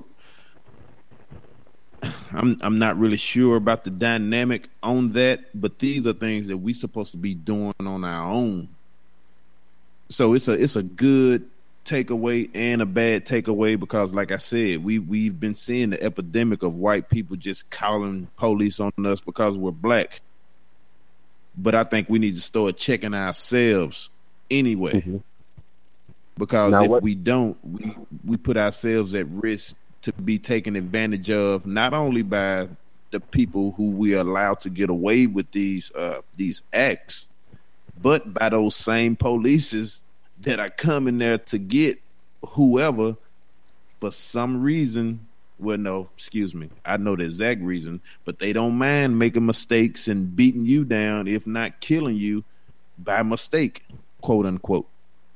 I'm not really sure about the dynamic on that, but these are things that we're supposed to be doing on our own. So it's a good takeaway and a bad takeaway because, like I said, we've been seeing the epidemic of white people just calling police on us because we're black. But I think we need to start checking ourselves anyway, because if we don't, we put ourselves at risk to be taken advantage of, not only by the people who we allow to get away with these acts, but by those same polices that are coming there to get whoever for some reason. Well, no, excuse me. I know the exact reason, but they don't mind making mistakes and beating you down, if not killing you by mistake, quote unquote.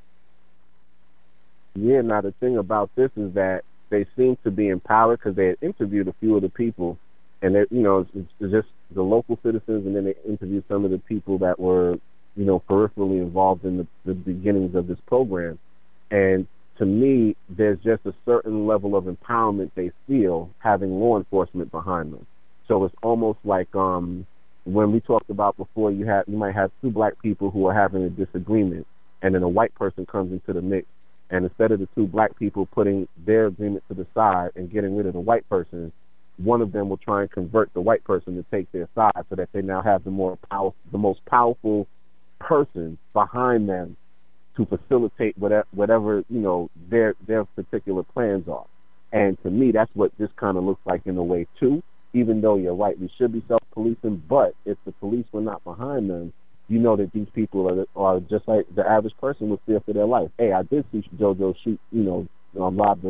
Yeah, now the thing about this is that they seem to be empowered because they had interviewed a few of the people, and they, it's just the local citizens, and then they interviewed some of the people that were, peripherally involved in the beginnings of this program. And to me, there's just a certain level of empowerment they feel having law enforcement behind them. So it's almost like when we talked about before, you might have two black people who are having a disagreement, and then a white person comes into the mix, and instead of the two black people putting their agreement to the side and getting rid of the white person, one of them will try and convert the white person to take their side, so that they now have the most powerful person behind them to facilitate whatever their particular plans are. And to me, that's what this kind of looks like in a way too. Even though you're right, we should be self-policing, but if the police were not behind them, that these people are just like the average person would fear for their life. Hey, I did see JoJo shoot, rob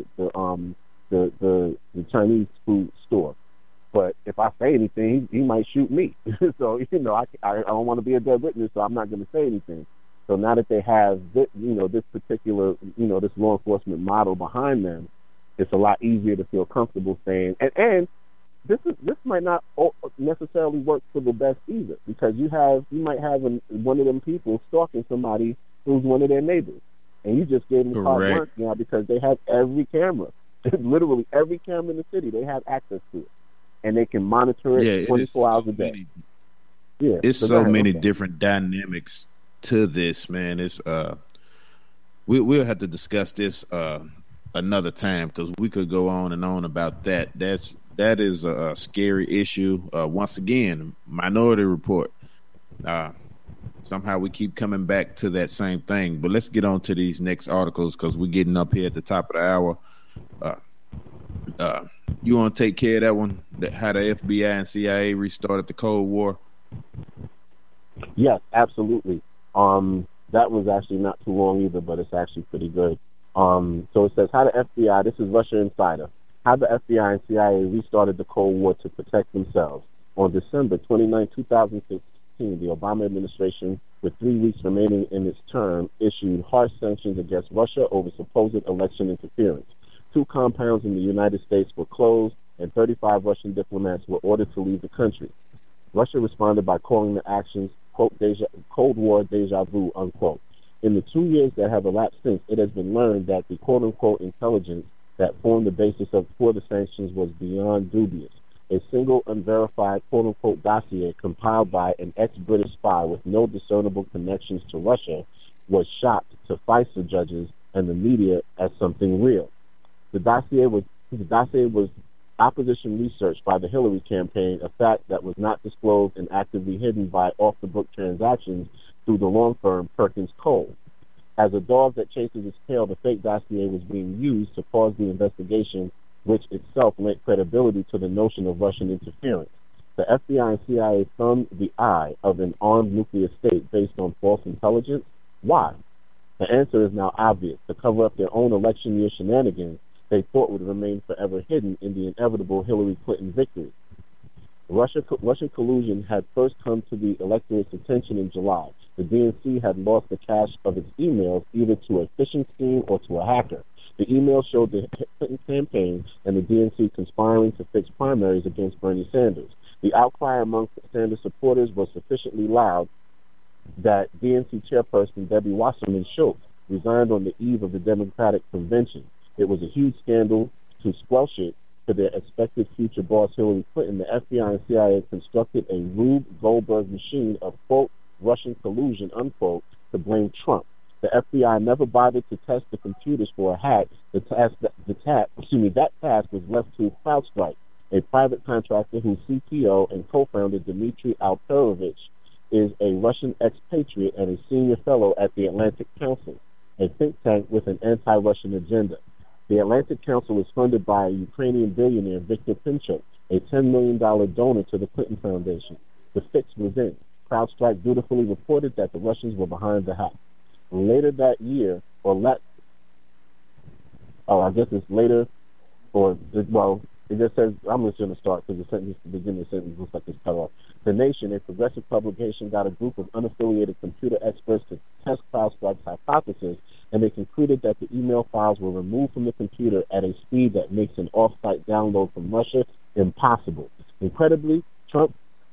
the Chinese food store, but if I say anything, he might shoot me. So I don't want to be a dead witness, so I'm not going to say anything. So now that they have this particular, this law enforcement model behind them, it's a lot easier to feel comfortable saying. And this might not necessarily work for the best either, because you might have one of them people stalking somebody who's one of their neighbors, and you just gave them carte blanche now because they have every camera, literally every camera in the city. They have access to it, and they can monitor it 24 hours a day. It's so many different dynamics to this, man. It's we'll have to discuss this another time, because we could go on and on about that. That is a scary issue. Once again, Minority Report. Somehow we keep coming back to that same thing. But let's get on to these next articles, because we're getting up here at the top of the hour. You want to take care of that one? How the FBI and CIA restarted the Cold War? Yes, absolutely. That was actually not too long either, but it's actually pretty good. So it says, how the FBI, this is Russia Insider, how the FBI and CIA restarted the Cold War to protect themselves. On December 29, 2016, the Obama administration, with 3 weeks remaining in its term, issued harsh sanctions against Russia over supposed election interference. 2 compounds in the United States were closed, and 35 Russian diplomats were ordered to leave the country. Russia responded by calling the actions, quote, Cold War deja vu, unquote. In the 2 years that have elapsed since, it has been learned that the quote-unquote intelligence that formed the basis for the sanctions was beyond dubious. A single unverified quote-unquote dossier compiled by an ex-British spy with no discernible connections to Russia was shocked to FISA judges and the media as something real. The dossier was opposition research by the Hillary campaign, a fact that was not disclosed and actively hidden by off-the-book transactions through the law firm Perkins Cole. As a dog that chases its tail, the fake dossier was being used to pause the investigation, which itself lent credibility to the notion of Russian interference. The FBI and CIA thumbed the eye of an armed nuclear state based on false intelligence. Why? The answer is now obvious. To cover up their own election year shenanigans they thought would remain forever hidden in the inevitable Hillary Clinton victory. Russian collusion had first come to the electorate's attention in July. The DNC had lost the cache of its emails either to a phishing scheme or to a hacker. The email showed the Clinton campaign and the DNC conspiring to fix primaries against Bernie Sanders. The outcry among Sanders supporters was sufficiently loud that DNC chairperson Debbie Wasserman Schultz resigned on the eve of the Democratic convention. It was a huge scandal. To squelch it to their expected future boss Hillary Clinton, the FBI and CIA constructed a Rube Goldberg machine of, quote, Russian collusion, unquote, to blame Trump. The FBI never bothered to test the computers for a hack. That task was left to CrowdStrike, a private contractor whose CTO and co-founder Dmitry Alperovich is a Russian expatriate and a senior fellow at the Atlantic Council, a think tank with an anti-Russian agenda. The Atlantic Council is funded by a Ukrainian billionaire, Viktor Pinchuk, a $10 million donor to the Clinton Foundation. The fix was in. CrowdStrike dutifully reported that the Russians were behind the hack. Later that year, it just says, I'm just going to start because the beginning of the sentence looks like it's cut off. The Nation, a progressive publication, got a group of unaffiliated computer experts to test CrowdStrike's hypothesis, and they concluded that the email files were removed from the computer at a speed that makes an off-site download from Russia impossible. Incredibly, Trump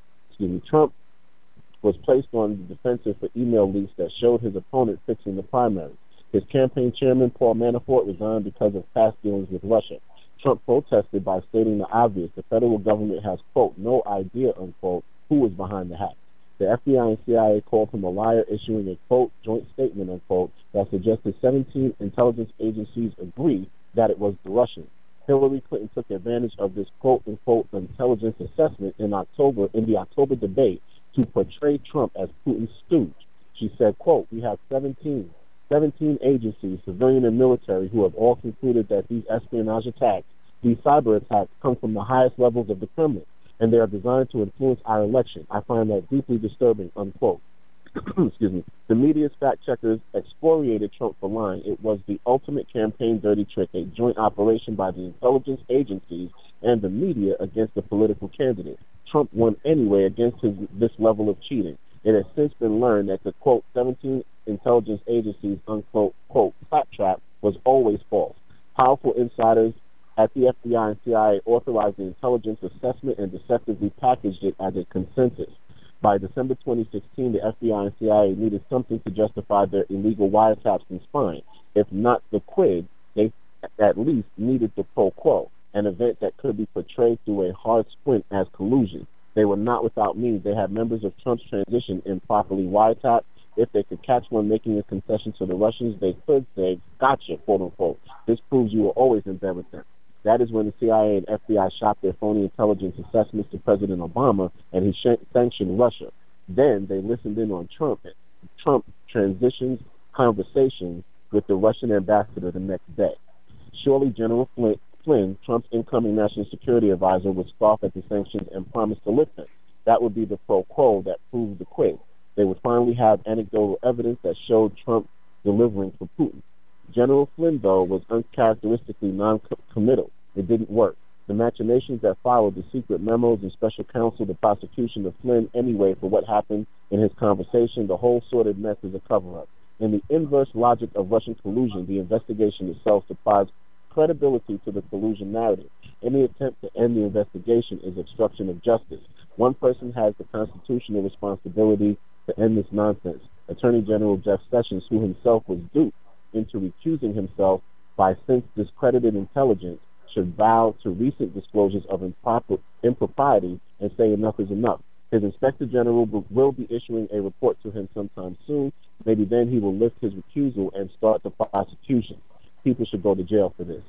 was placed on the defensive for email leaks that showed his opponent fixing the primary. His campaign chairman, Paul Manafort, resigned because of past dealings with Russia. Trump protested by stating the obvious. The federal government has, quote, no idea, unquote, who was behind the hack. The FBI and CIA called him a liar, issuing a, quote, joint statement, unquote, that suggested 17 intelligence agencies agree that it was the Russians. Hillary Clinton took advantage of this, quote, unquote, intelligence assessment in the October debate to portray Trump as Putin's stooge. She said, quote, we have 17 agencies, civilian and military, who have all concluded that these espionage attacks, these cyber attacks, come from the highest levels of the Kremlin, and they are designed to influence our election. I find that deeply disturbing, unquote. Excuse me. The media's fact checkers excoriated Trump for lying. It was the ultimate campaign dirty trick, a joint operation by the intelligence agencies and the media against the political candidate. Trump won anyway against this level of cheating. It has since been learned that the, quote, 17 intelligence agencies, unquote, quote, claptrap was always false. Powerful insiders at the FBI and CIA authorized the intelligence assessment and deceptively packaged it as a consensus. By December 2016, the FBI and CIA needed something to justify their illegal wiretaps and spying. If not the quid, they at least needed the pro quo, an event that could be portrayed through a hard squint as collusion. They were not without means. They had members of Trump's transition improperly wiretapped. If they could catch one making a concession to the Russians, they could say, gotcha, quote unquote. This proves you were always in bed with them. That is when the CIA and FBI shopped their phony intelligence assessments to President Obama, and he sanctioned Russia. Then they listened in on Trump. Trump transitions conversations with the Russian ambassador the next day. Surely General Flynn, Trump's incoming national security advisor, would scoff at the sanctions and promise to lift them. That would be the pro quo that proved the quid. They would finally have anecdotal evidence that showed Trump delivering for Putin. General Flynn, though, was uncharacteristically non-committal. It didn't work. The machinations that followed, the secret memos and special counsel, the prosecution of Flynn anyway for what happened in his conversation, the whole sordid mess is a cover-up. In the inverse logic of Russian collusion, the investigation itself supplies credibility to the collusion narrative. Any attempt to end the investigation is obstruction of justice. One person has the constitutional responsibility to end this nonsense. Attorney General Jeff Sessions, who himself was duped into recusing himself by since discredited intelligence should bow to recent disclosures of impropriety and say enough is enough. His Inspector General will be issuing a report to him sometime soon. Maybe then he will lift his recusal and start the prosecution. People should go to jail for this.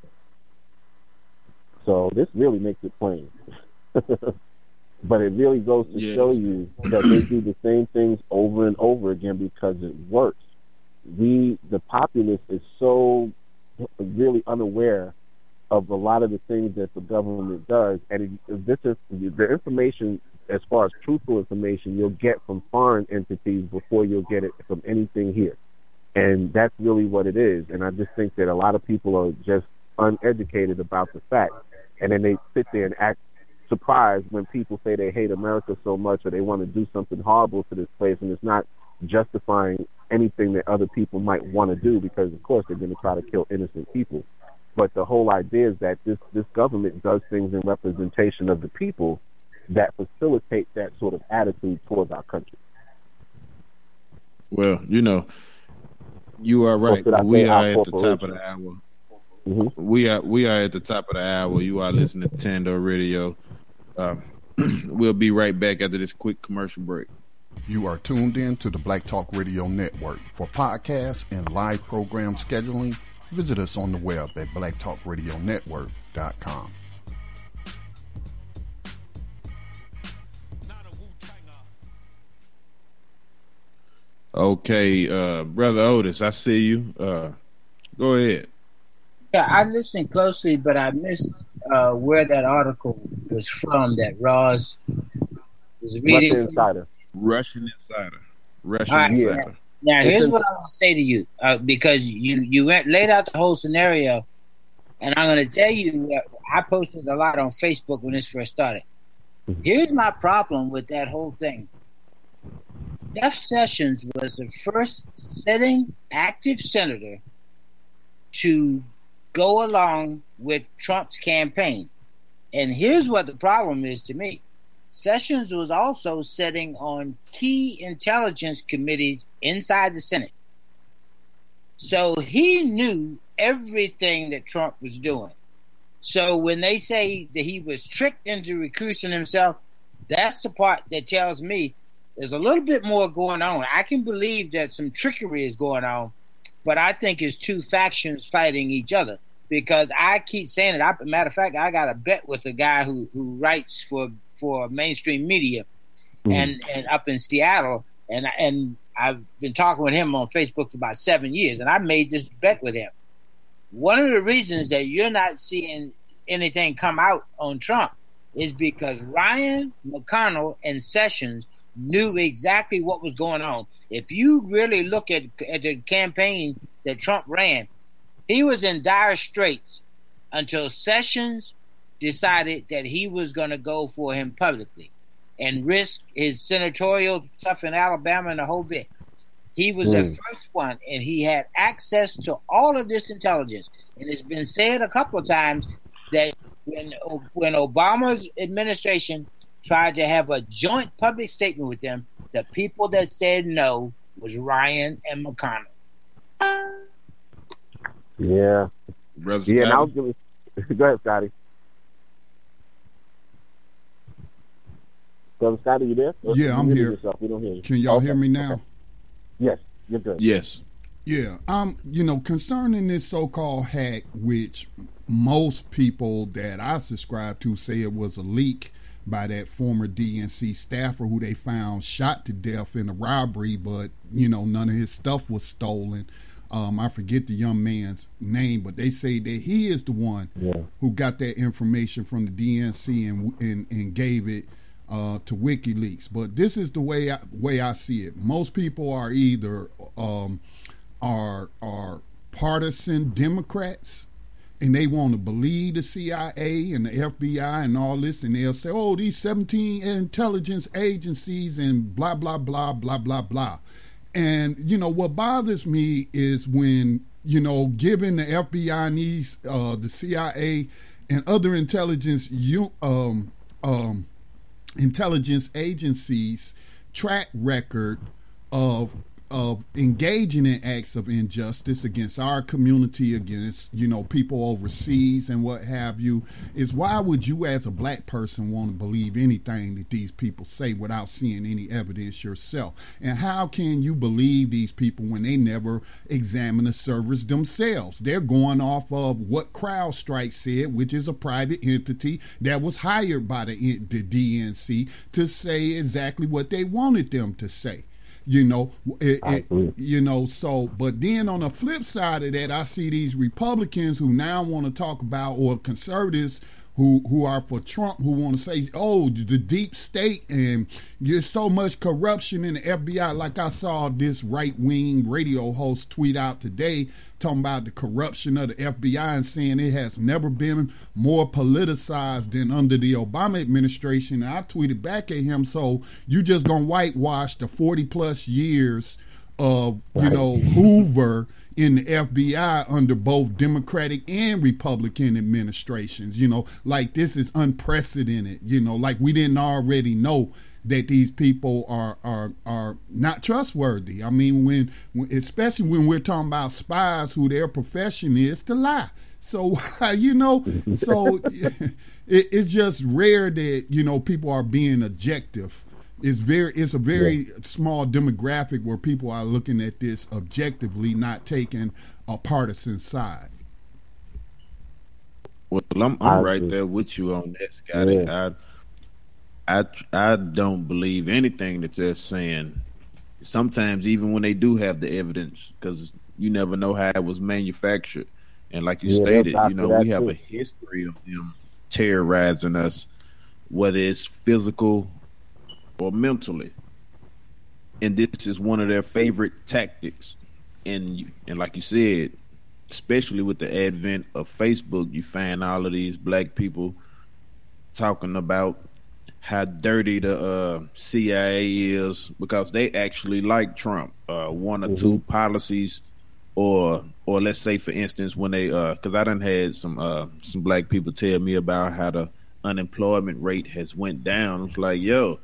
So this really makes it plain. But it really goes to show you that they do the same things over and over again because it works. The populace is so really unaware of a lot of the things that the government does, and this is the information, as far as truthful information, you'll get from foreign entities before you'll get it from anything here. And that's really what it is. And I just think that a lot of people are just uneducated about the fact. And then they sit there and act surprised when people say they hate America so much or they want to do something horrible to this place, and it's not justifying anything that other people might want to do, because, of course, they're going to try to kill innocent people. But the whole idea is that this government does things in representation of the people that facilitate that sort of attitude towards our country. Well, you are right. We are at the top of the hour. Mm-hmm. We are at the top of the hour. You are listening to Tando Radio. We'll be right back after this quick commercial break. You are tuned in to the Black Talk Radio Network. For podcasts and live program scheduling, visit us on the web at blacktalkradionetwork.com. Okay, Brother Otis, I see you. Go ahead. Yeah, I listened closely, but I missed where that article was from that Ross was reading. Russian Insider. Now, here's what I want to say to you, because you laid out the whole scenario, and I'm going to tell you that I posted a lot on Facebook when this first started. Here's my problem with that whole thing. Jeff Sessions was the first sitting active senator to go along with Trump's campaign. And here's what the problem is to me. Sessions was also sitting on key intelligence committees inside the Senate. So he knew everything that Trump was doing. So when they say that he was tricked into recusing himself, that's the part that tells me there's a little bit more going on. I can believe that some trickery is going on, but I think it's two factions fighting each other. Because I keep saying it. Matter of fact, I got a bet with a guy who writes for mainstream media, and up in Seattle, and I've been talking with him on Facebook for about 7 years, and I made this bet with him. One of the reasons that you're not seeing anything come out on Trump is because Ryan, McConnell, and Sessions knew exactly what was going on. If you really look at the campaign that Trump ran, he was in dire straits until Sessions decided that he was going to go for him publicly and risk his senatorial stuff in Alabama and the whole bit. He was the first one, and he had access to all of this intelligence. And it's been said a couple of times that when Obama's administration tried to have a joint public statement with them, the people that said no was Ryan and McConnell. Yeah. Brother and I'll give it. Go ahead, Scotty. Brother Scotty, you there? Yeah, I'm here. We don't hear you. Can y'all hear me now? Okay. Yes, you're good. Yes. Yeah. Concerning this so-called hack, which most people that I subscribe to say it was a leak by that former DNC staffer who they found shot to death in a robbery, but, none of his stuff was stolen. I forget the young man's name, but they say that he is the one who got that information from the DNC and gave it to WikiLeaks. But this is the way I see it. Most people are either are partisan Democrats, and they want to believe the CIA and the FBI and all this, and they'll say, "Oh, these 17 intelligence agencies and blah blah blah blah blah blah." And, what bothers me is when, given the FBI needs the CIA and other intelligence intelligence agencies track record of of engaging in acts of injustice against our community, against, people overseas and what have you, is why would you as a black person want to believe anything that these people say without seeing any evidence yourself? And how can you believe these people when they never examine the servers themselves? They're going off of what CrowdStrike said, which is a private entity that was hired by the DNC to say exactly what they wanted them to say. So, but then on the flip side of that, I see these Republicans who now want to talk about, or conservatives who are for Trump, who want to say, oh, the deep state, and there's so much corruption in the FBI. Like I saw this right-wing radio host tweet out today talking about the corruption of the FBI and saying it has never been more politicized than under the Obama administration. And I tweeted back at him, so you just going to whitewash the 40-plus years of, Hoover in the FBI under both Democratic and Republican administrations, like this is unprecedented, like we didn't already know that these people are not trustworthy. I mean, when especially when we're talking about spies who their profession is to lie. So, it's just rare that, people are being objective. It's a very small demographic where people are looking at this objectively, not taking a partisan side. Well, I'm right there with you on that, Scotty. Yeah. I don't believe anything that they're saying. Sometimes even when they do have the evidence, because you never know how it was manufactured. And like you stated, we have a history of them terrorizing us, whether it's physical or mentally, and this is one of their favorite tactics. And like you said, especially with the advent of Facebook, you find all of these black people talking about how dirty the CIA is because they actually like Trump. One or two policies, or let's say, for instance, when they because I done had some black people tell me about how the unemployment rate has went down. It's like, yo,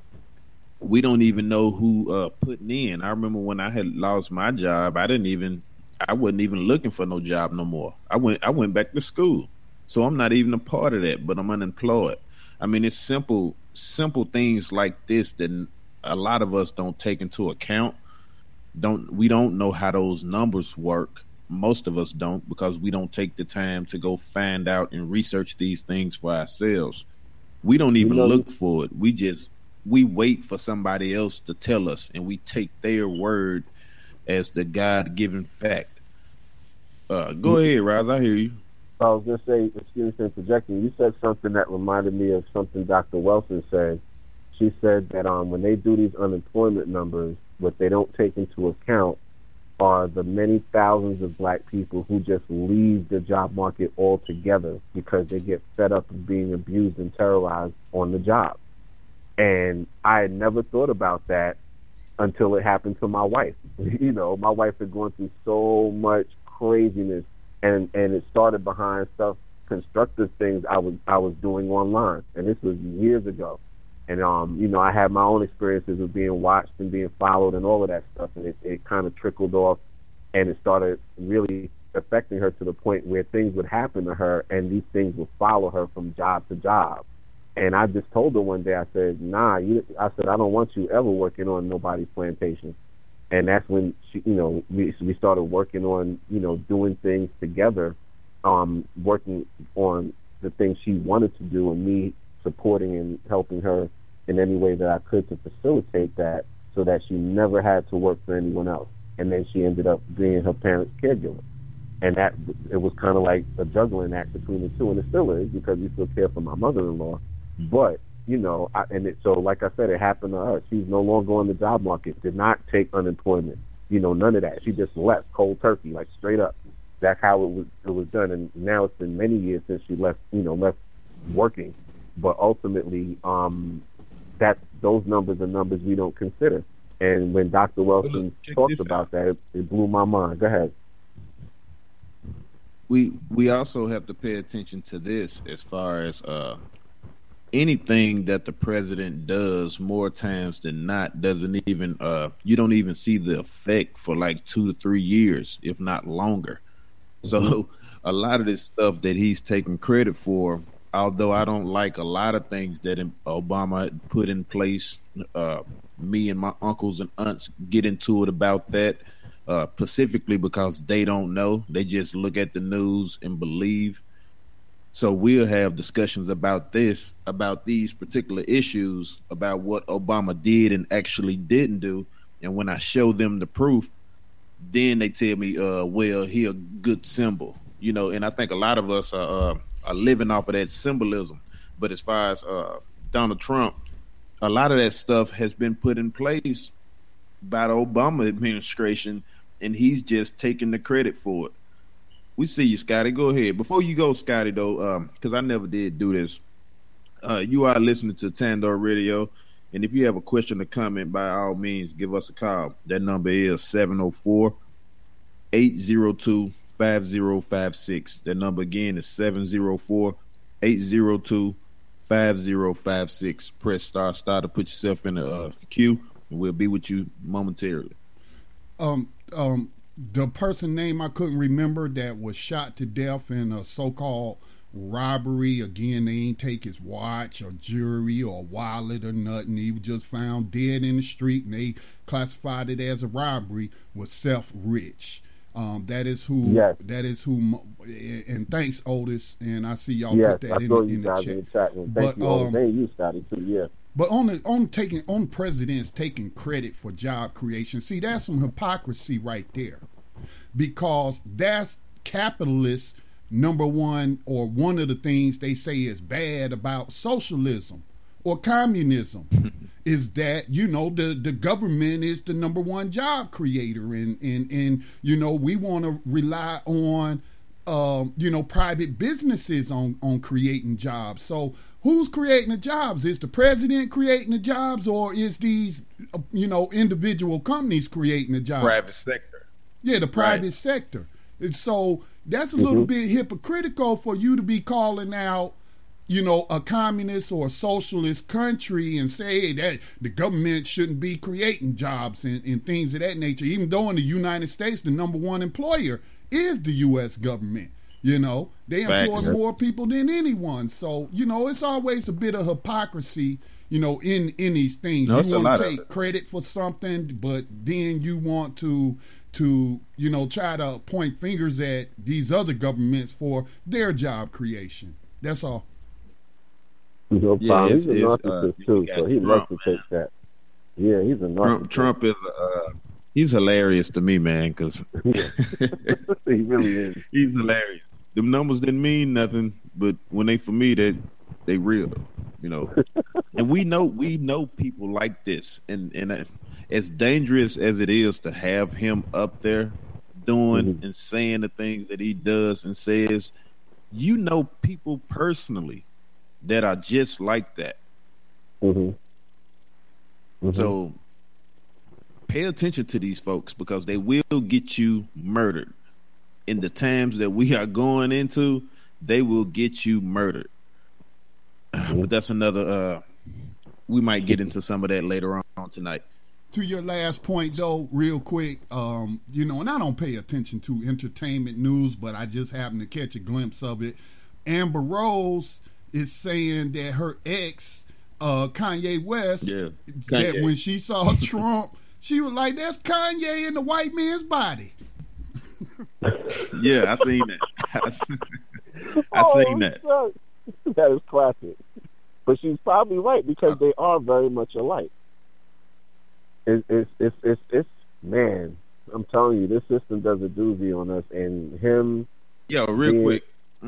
we don't even know who putting in. I remember when I had lost my job, I wasn't even looking for no job no more. I went back to school. So I'm not even a part of that, but I'm unemployed. I mean, it's simple things like this that a lot of us don't take into account. We don't know how those numbers work. Most of us don't, because we don't take the time to go find out and research these things for ourselves. We don't even look for it. We wait for somebody else to tell us, and we take their word as the God-given fact. Go ahead, Raz. I hear you. I was going to say, excuse me for interjecting, you said something that reminded me of something Dr. Wilson said. She said that when they do these unemployment numbers, what they don't take into account are the many thousands of black people who just leave the job market altogether because they get fed up of being abused and terrorized on the job. And I had never thought about that until it happened to my wife. My wife had gone through so much craziness, and it started behind constructive things I was doing online, and this was years ago. And I had my own experiences of being watched and being followed and all of that stuff, and it kind of trickled off, and it started really affecting her to the point where things would happen to her, and these things would follow her from job to job. And I just told her one day, I said, I don't want you ever working on nobody's plantation. And that's when we started working on, doing things together, working on the things she wanted to do, and me supporting and helping her in any way that I could to facilitate that, so that she never had to work for anyone else. And then she ended up being her parents' caregiver. And that it was kind of like a juggling act between the two, and it still is, because we still care for my mother-in-law. But, so like I said, it happened to her. She's no longer on the job market, did not take unemployment, none of that. She just left cold turkey, like straight up. That's how it was done. And now it's been many years since she left working. But ultimately, those numbers are numbers we don't consider. And when Dr. Wilson talked about that, it blew my mind. Go ahead. We also have to pay attention to this as far as anything that the president does more times than not doesn't even you don't even see the effect for like 2 to 3 years, if not longer. So a lot of this stuff that he's taking credit for, although I don't like a lot of things that Obama put in place, me and my uncles and aunts get into it about that, specifically because they don't know. They just look at the news and believe. So we'll have discussions about these particular issues, about what Obama did and actually didn't do. And when I show them the proof, then they tell me, well, he a good symbol, and I think a lot of us are living off of that symbolism. But as far as Donald Trump, a lot of that stuff has been put in place by the Obama administration, and he's just taking the credit for it. We see you, Scotty. Go ahead. Before you go, Scotty, though, because I never did do this, you are listening to Tandor Radio, and if you have a question or comment, by all means, give us a call. That number is 704-802-5056. That number again is 704-802-5056. Press star to put yourself in the queue, and we'll be with you momentarily. The person name I couldn't remember that was shot to death in a so-called robbery. Again, they ain't take his watch or jewelry or wallet or nothing. He was just found dead in the street, and they classified it as a robbery. Was Seth Rich. That is who. Yes. That is who. And thanks, Otis. And I see y'all put that in the chat. Thank you, Scotty, too. Yeah. But on presidents taking credit for job creation, see, that's some hypocrisy right there, because that's capitalists. Number one, or one of the things they say is bad about socialism or communism is that, the government is the number one job creator. And we want to rely on, private businesses on creating jobs. So who's creating the jobs? Is the president creating the jobs, or is these, individual companies creating the jobs? Private sector. Yeah, the private sector. And so that's a little bit hypocritical for you to be calling out, a communist or a socialist country and say that the government shouldn't be creating jobs and things of that nature, even though in the United States, the number one employer is the U.S. government. They employ more people than anyone. So, it's always a bit of hypocrisy, in these things. No, you want to take credit for something, but then you want to try to point fingers at these other governments for their job creation. That's all. He's a narcissist too, so he loves to take that. Yeah, he's a narcissist. Trump is he's hilarious to me, man, because he really is. He's hilarious. Them numbers didn't mean nothing, but when they for me, they real, And we know people like this, and as dangerous as it is to have him up there doing and saying the things that he does and says, people personally that are just like that. So pay attention to these folks, because they will get you murdered. In the times that we are going into, they will get you murdered. But that's another, we might get into some of that later on tonight. To your last point, though, real quick, and I don't pay attention to entertainment news, but I just happened to catch a glimpse of it. Amber Rose is saying that her ex, Kanye West, that when she saw Trump, she was like, "That's Kanye in the white man's body." Yeah, I seen that. I seen that. That is classic. But she's probably right, because they are very much alike. It's man, I'm telling you, this system does a doozy on us, and him. Yo, real quick.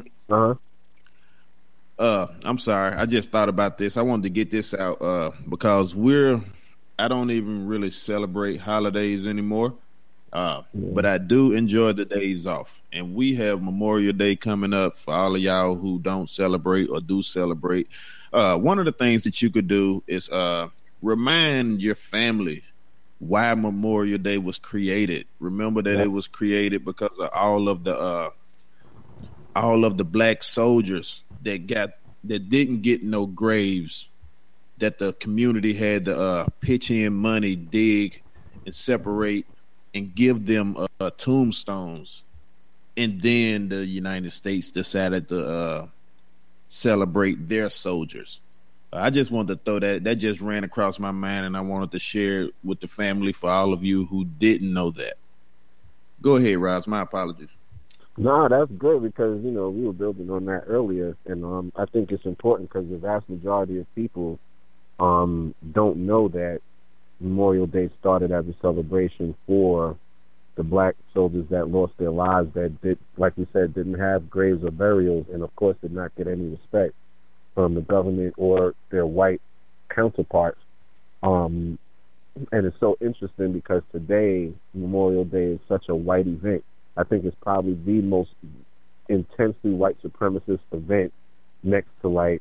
I'm sorry. I just thought about this. I wanted to get this out because I don't even really celebrate holidays anymore. But I do enjoy the days off. And we have Memorial Day coming up for all of y'all who don't celebrate or do celebrate. One of the things that you could do is remind your family why Memorial Day was created. Remember that it was created because of all of the black soldiers that got that didn't get no graves, that the community had to pitch in money, dig, and separate, and give them tombstones. And then the United States decided to celebrate their soldiers. I just wanted to throw that just ran across my mind, and I wanted to share it with the family for all of you who didn't know that. Go ahead, Roz. My apologies. No, that's good because, we were building on that earlier. And I think it's important because the vast majority of people don't know that Memorial Day started as a celebration for the black soldiers that lost their lives, that did, like we said, didn't have graves or burials, and of course did not get any respect from the government or their white counterparts. And it's so interesting because today, Memorial Day is such a white event. I think it's probably the most intensely white supremacist event next to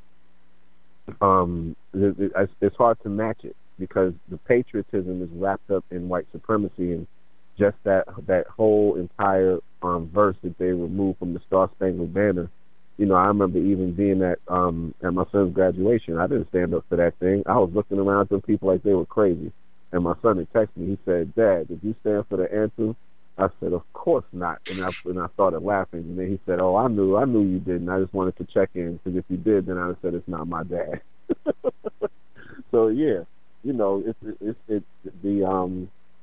it's hard to match it because the patriotism is wrapped up in white supremacy, and just that whole entire verse that they removed from the Star Spangled Banner. I remember even being at my son's graduation. I didn't stand up for that thing. I was looking around at them people like they were crazy. And my son had texted me. He said, "Dad, did you stand for the anthem?" I said, "Of course not." And I started laughing. And then he said, "Oh, I knew you didn't. I just wanted to check in because if you did, then I would have said it's not my dad." So yeah, it's the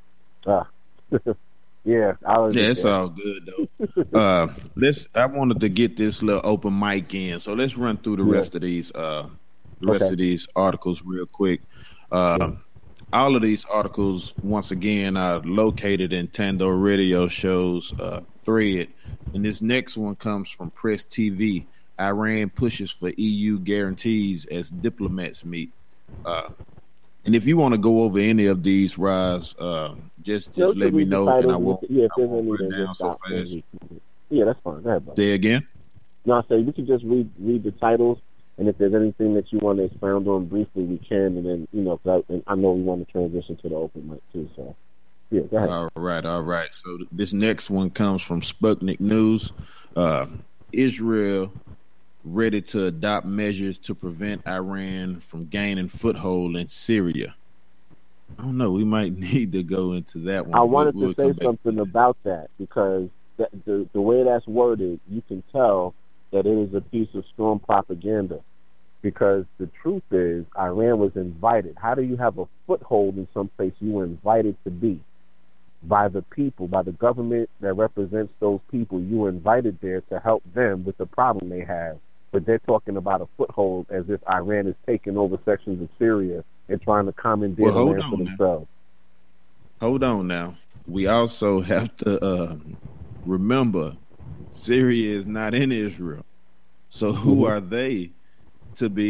yeah, it's all good though. I wanted to get this little open mic in, so let's run through the rest of these of these articles real quick. All of these articles, once again, are located in Tando Radio Show's thread, and this next one comes from Press TV. Iran pushes for EU guarantees as diplomats meet. And if you want to go over any of these, Roz, just let me know, and I won't run down so fast. Yeah, that's fine. Go ahead, Say again? No, I say we can just read the titles, and if there's anything that you want to expound on briefly, we can, and then, cause I know we want to transition to the open mic, too, so, yeah, go ahead. All right. So this next one comes from Sputnik News. Israel ready to adopt measures to prevent Iran from gaining foothold in Syria. I don't know. We might need to go into that one. I wanted to say something about that because the way that's worded, you can tell that it is a piece of strong propaganda because the truth is Iran was invited. How do you have a foothold in some place you were invited to be? By the people, by the government that represents those people. You were invited there to help them with the problem they have. But they're talking about a foothold as if Iran is taking over sections of Syria and trying to commandeer the land for themselves. Hold on now. We also have to remember Syria is not in Israel. So who are they to be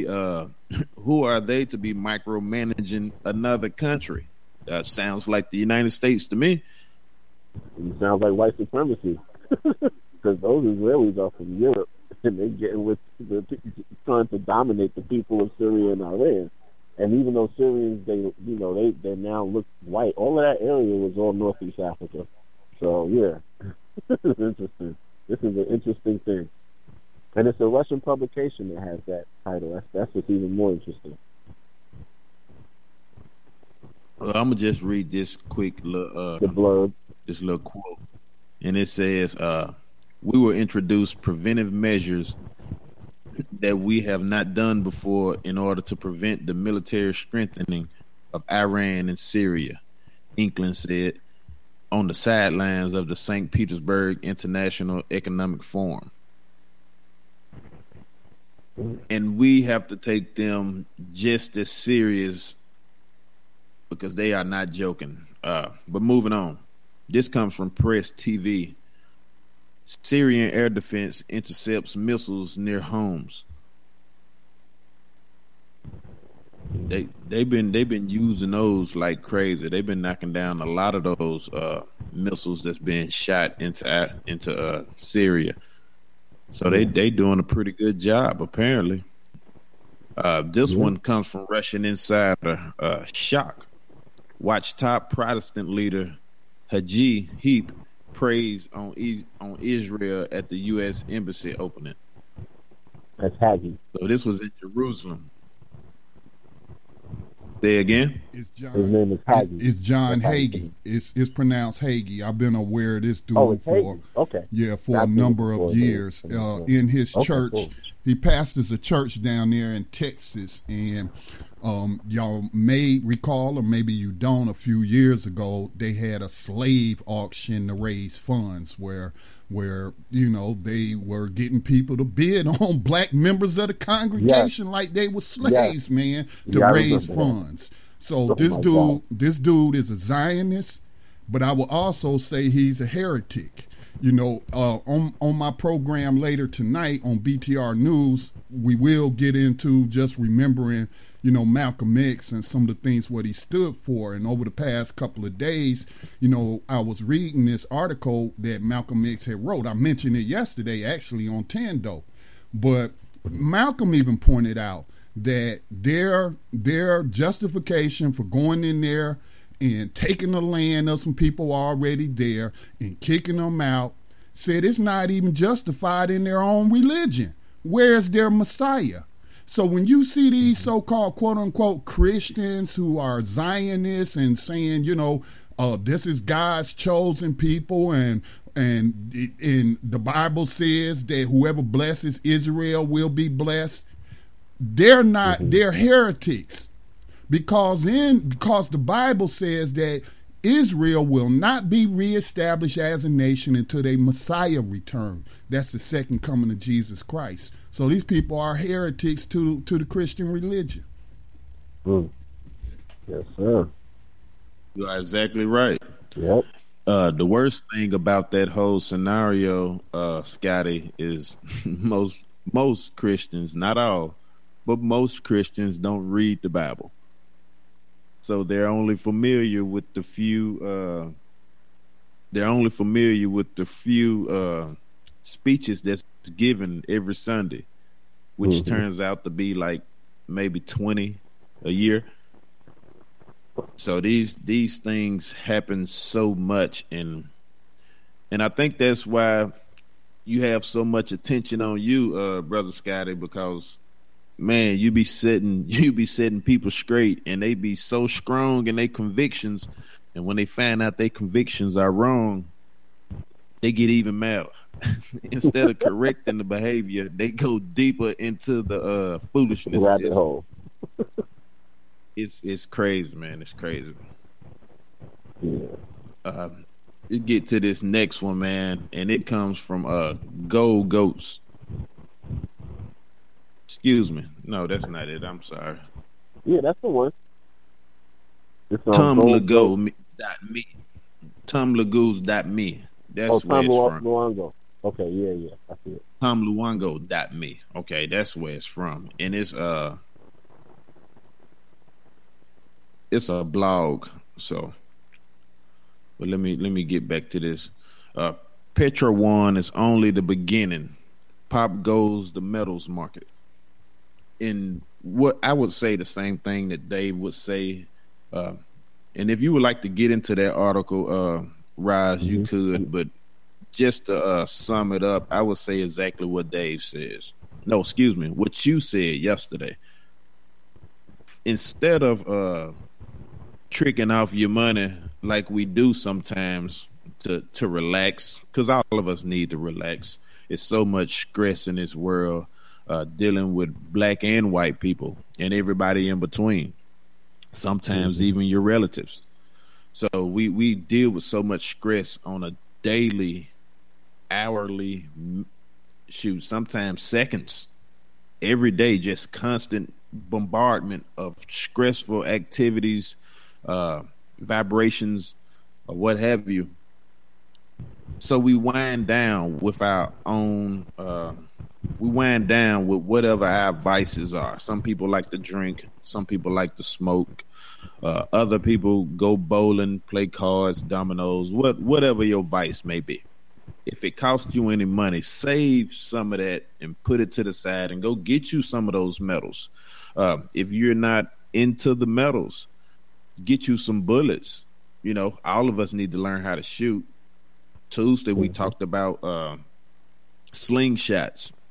micromanaging another country? That sounds like the United States to me. It sounds like white supremacy. Because those Israelis are from Europe. And they're getting with trying to dominate the people of Syria and Iran. And even though Syrians, they now look white. All of that area was all Northeast Africa. So yeah, this is interesting. This is an interesting thing, and it's a Russian publication that has that title. That's what's even more interesting. Well, I'm gonna just read this quick little the blurb, this little quote, and it says, "We will introduce preventive measures that we have not done before in order to prevent the military strengthening of Iran and Syria," Inkling said on the sidelines of the St. Petersburg International Economic Forum. And we have to take them just as serious because they are not joking. But moving on. This comes from Press TV. Syrian air defense intercepts missiles near homes. They've been using those like crazy. They've been knocking down a lot of those missiles that's been shot into Syria. So they doing a pretty good job apparently. This one comes from Russian Insider. Shock. Watch top Protestant leader Haji heap praise on Israel at the U.S. Embassy opening. That's Hagee. So this was in Jerusalem. Say again? It's John, his name is Hagee. It's John Hagee. It's pronounced Hagee. I've been aware of this dude for a number of years. In his church, cool. He pastors a church down there in Texas, and y'all may recall, or maybe you don't, a few years ago, they had a slave auction to raise funds where they were getting people to bid on black members of the congregation like they were slaves, man, to raise funds. So this dude is a Zionist, but I will also say he's a heretic. On my program later tonight on BTR News, we will get into just remembering, Malcolm X and some of the things what he stood for. And over the past couple of days, I was reading this article that Malcolm X had wrote. I mentioned it yesterday, actually, on Tando. But Malcolm even pointed out that their justification for going in there and taking the land of some people already there and kicking them out, said it's not even justified in their own religion. Where's their Messiah? So when you see these so-called quote-unquote Christians who are Zionists and saying, this is God's chosen people and the Bible says that whoever blesses Israel will be blessed, they're not, they're heretics. Because the Bible says that Israel will not be reestablished as a nation until their Messiah return. That's the second coming of Jesus Christ. So these people are heretics to the Christian religion. Yes, sir. You are exactly right. Yep. The worst thing about that whole scenario, Scotty, is most Christians, not all, but most Christians don't read the Bible. So they're only familiar with the few. Speeches that's given every Sunday, which turns out to be like maybe 20 a year. So these things happen so much, and I think that's why you have so much attention on you, Brother Scotty, because man, you be setting people straight, and they be so strong in their convictions, and when they find out their convictions are wrong, they get even madder. Instead of correcting the behavior, they go deeper into the foolishness. Rabbit hole. It's crazy, man. It's crazy. Yeah. You get to this next one, man, and it comes from Gold Goats. Excuse me. No, that's not it. I'm sorry. Yeah, that's the one. Tumlagoose.me. Tumlagoose.me. That's where it's from. Luongo. Okay, yeah, I see it. Tumluongo.me. Okay, that's where it's from, and it's a blog. So, but let me get back to this. Petra One is only the beginning. Pop goes the metals market. In what I would say the same thing that Dave would say, and if you would like to get into that article, Rise, you could, but just to sum it up, I would say exactly what Dave says. No, excuse me, what you said yesterday. Instead of tricking off your money like we do sometimes to relax, because all of us need to relax. It's so much stress in this world, dealing with black and white people and everybody in between. Sometimes even your relatives. So we deal with so much stress on a daily, hourly, sometimes seconds, every day, just constant bombardment of stressful activities, vibrations, or what have you. So we wind down with our own, we wind down with whatever our vices are. Some people like to drink. Some people like to smoke. Other people go bowling, play cards, dominoes, whatever your vice may be. If it costs you any money, save some of that and put it to the side and go get you some of those medals. If you're not into the medals, get you some bullets. You know, all of us need to learn how to shoot. Tuesday, we talked about slingshots.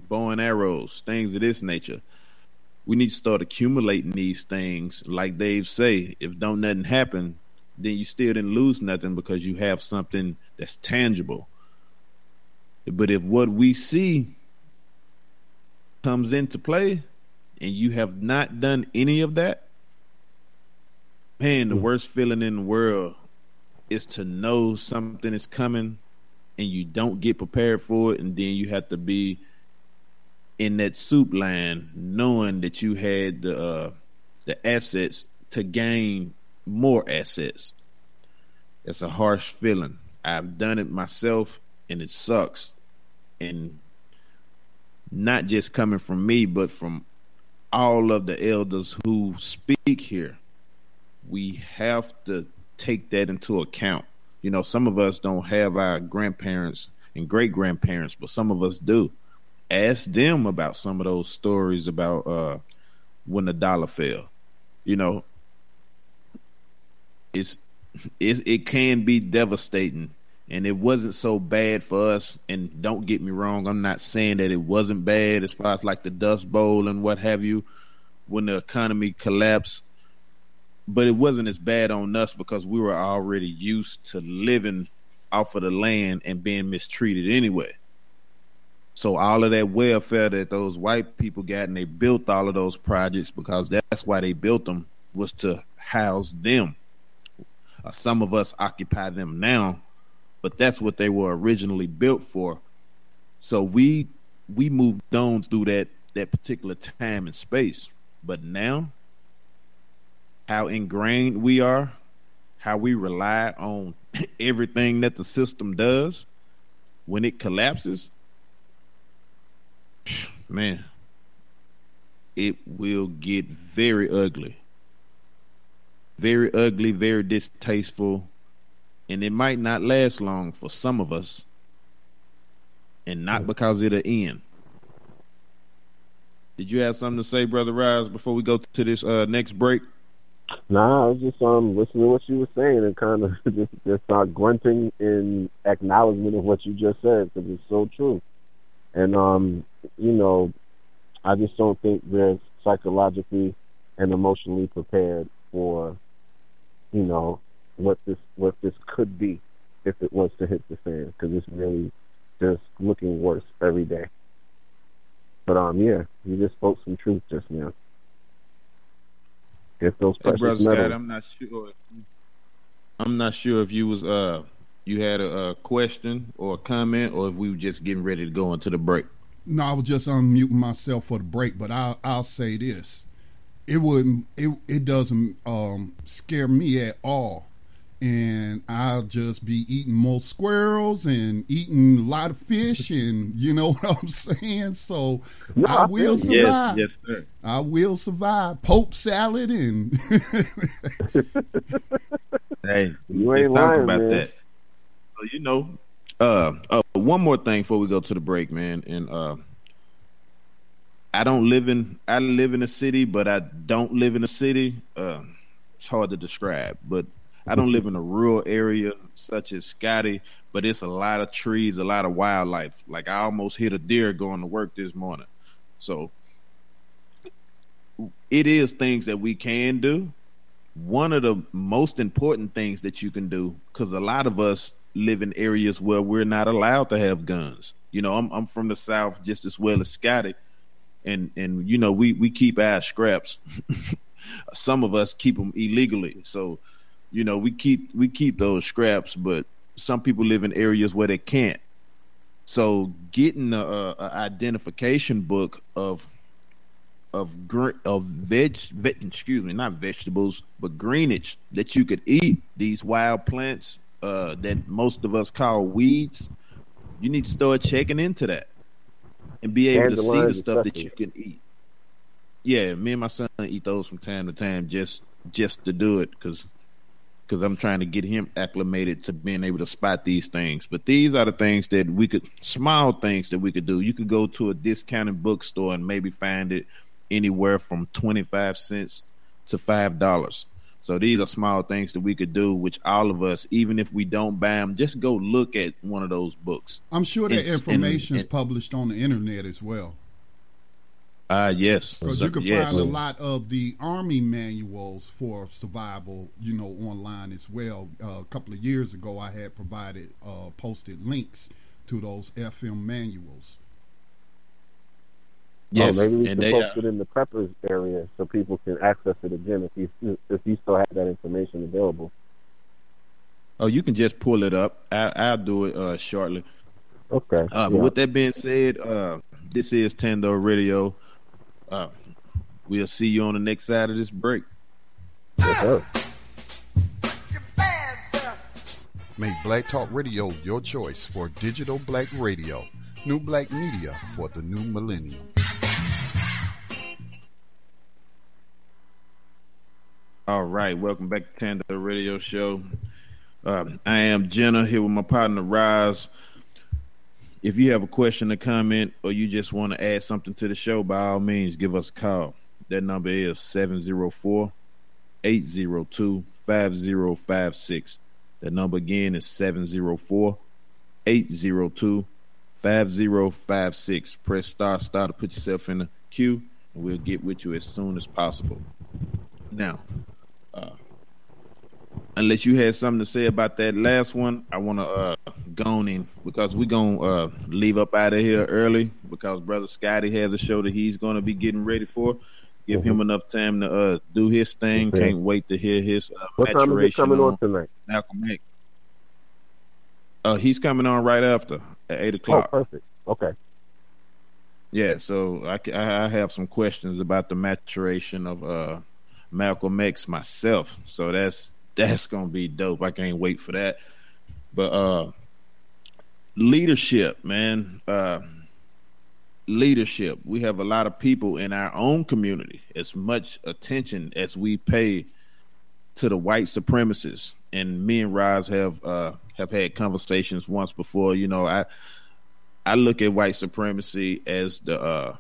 bow and arrows, things of this nature. We need to start accumulating these things. Like Dave say, if don't nothing happen, then you still didn't lose nothing because you have something that's tangible. But if what we see comes into play and you have not done any of that, man, the worst feeling in the world is to know something is coming and you don't get prepared for it, and then you have to be in that soup line knowing that you had the assets to gain more assets. It's a harsh feeling. I've done it myself and it sucks. And not just coming from me, but from all of the elders who speak here. We have to take that into account. You know, some of us don't have our grandparents and great grandparents, but some of us do. Ask them about some of those stories about when the dollar fell. You know, it can be devastating, and it wasn't so bad for us. And don't get me wrong, I'm not saying that it wasn't bad as far as like the Dust Bowl and what have you when the economy collapsed, but it wasn't as bad on us because we were already used to living off of the land and being mistreated anyway. So all of that welfare that those white people got, and they built all of those projects because that's why they built them, was to house them. Some of us occupy them now, but that's what they were originally built for. So we moved on through that particular time and space. But now, how ingrained we are, how we rely on everything that the system does, when it collapses, man, it will get very ugly. Very ugly, very distasteful, and it might not last long for some of us, and not because it'll end. Did you have something to say, Brother Rise, before we go to this next break? Nah, I was just listening to what you were saying and kind of just start grunting in acknowledgement of what you just said, because it's so true. And you know, I just don't think we're psychologically and emotionally prepared for, you know, what this could be if it was to hit the fan, because it's really just looking worse every day. But yeah, you just spoke some truth just now. Get those precious Brother metals. Scott, I'm not sure if you was you had a question or a comment, or if we were just getting ready to go into the break. No, I was just unmuting myself for the break, but I'll say this. It doesn't scare me at all. And I'll just be eating more squirrels and eating a lot of fish, and you know what I'm saying? So no, I will survive. Yes, sir. I will survive. Pope salad and hey, you ain't let's lying, talk about man. that. So, you know, one more thing before we go to the break, man. And I live in a city, but I don't live in a city. It's hard to describe, but I don't live in a rural area such as Scotty, but it's a lot of trees, a lot of wildlife. Like I almost hit a deer going to work this morning. So it is things that we can do. One of the most important things that you can do, because a lot of us live in areas where we're not allowed to have guns. You know, I'm from the South just as well as Scotty, and you know, we keep our scraps. Some of us keep them illegally. So, you know, we keep those scraps, but some people live in areas where they can't. So getting a identification book of not vegetables, but greenage that you could eat, these wild plants that most of us call weeds, you need to start checking into that and be able to see the stuff that you can eat. Yeah, me and my son eat those from time to time just to do it, because I'm trying to get him acclimated to being able to spot these things. But these are the things that small things that we could do. You could go to a discounted bookstore and maybe find it anywhere from 25 cents to $5. So these are small things that we could do, which all of us, even if we don't buy them, just go look at one of those books. I'm sure that information is published on the internet as well. Yes. Because you can find a lot of the Army manuals for survival, online as well. A couple of years ago, I had posted links to those FM manuals. Yes, maybe we should post it in the preppers area so people can access it again if you still have that information available. Oh, you can just pull it up. I'll do it shortly. Okay. But with that being said, this is Tando Radio. We'll see you on the next side of this break. Yes, sir. Make Black Talk Radio your choice for digital black radio. New black media for the new millennium. All right, welcome back to Tando Radio Show. I am Jenna here with my partner Raz. If you have a question or comment, or you just want to add something to the show, by all means, give us a call. That number is 704-802-5056. That number again is 704-802-5056. Press star to put yourself in the queue, and we'll get with you as soon as possible. Now, unless you had something to say about that last one, I want to go on in, because we're going to leave up out of here early, because Brother Scotty has a show that he's going to be getting ready for. Give him enough time to do his thing. Okay. Can't wait to hear his maturation. What time is he coming on tonight? Malcolm X. He's coming on right after at 8 o'clock. Oh, perfect. Okay. Yeah, so I have some questions about the maturation of Malcolm X myself. So that's gonna be dope. I can't wait for that. But leadership, man. Leadership. We have a lot of people in our own community. As much attention as we pay to the white supremacists, and me and Roz have had conversations once before. I look at white supremacy as the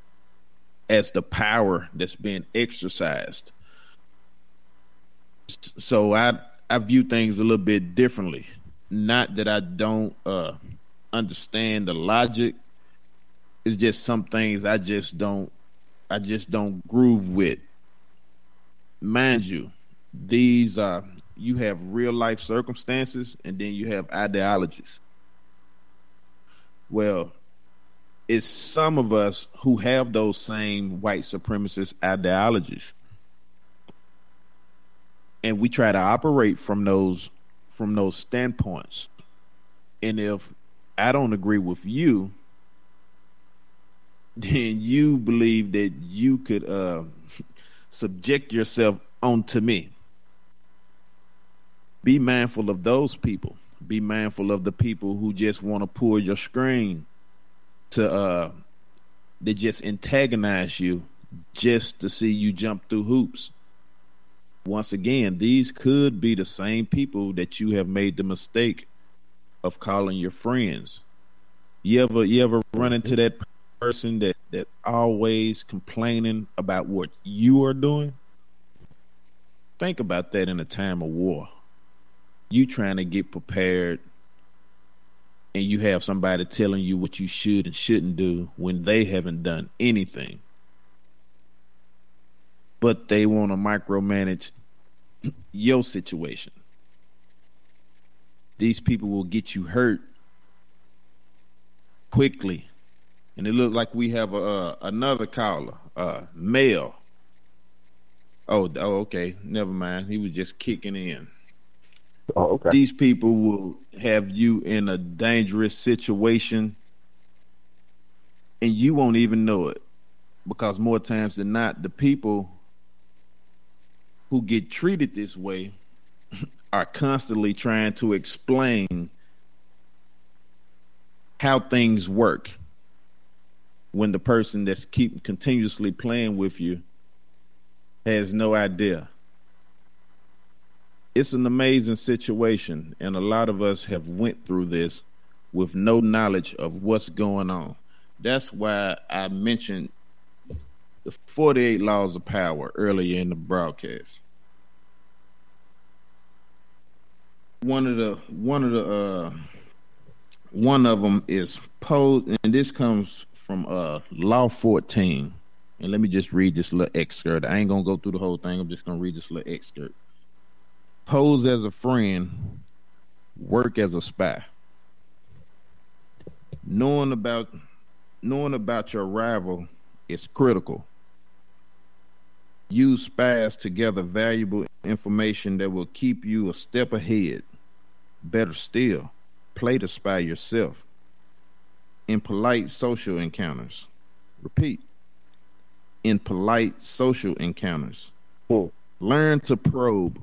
power that's being exercised. So I view things a little bit differently. Not that I don't understand the logic. It's just some things I just don't groove with. Mind you, these you have real life circumstances, and then you have ideologies. Well, it's some of us who have those same white supremacist ideologies, and we try to operate from those standpoints. And if I don't agree with you, then you believe that you could subject yourself onto me. Be mindful of those people. Be mindful of the people who just want to pull your string they just antagonize you just to see you jump through hoops. Once again, these could be the same people that you have made the mistake of calling your friends. You ever run into that person that always complaining about what you are doing? Think about that in a time of war. You trying to get prepared, and you have somebody telling you what you should and shouldn't do when they haven't done anything. But they want to micromanage your situation. These people will get you hurt quickly. And it looks like we have another caller, male. Oh, okay. Never mind. He was just kicking in. Oh, okay. These people will have you in a dangerous situation, and you won't even know it, because more times than not, the people who get treated this way are constantly trying to explain how things work, when the person that's continuously playing with you has no idea. It's an amazing situation, and a lot of us have went through this with no knowledge of what's going on. That's why I mentioned the 48 laws of power earlier in the broadcast. one of them is posed, and this comes from Law 14. And let me just read this little excerpt. I ain't gonna go through the whole thing. I'm just gonna read this little excerpt. Pose as a friend, work as a spy. Knowing about your rival is critical. Use spies to gather valuable information that will keep you a step ahead. Better still, play the spy yourself. In polite social encounters. Repeat. In polite social encounters. Learn to probe.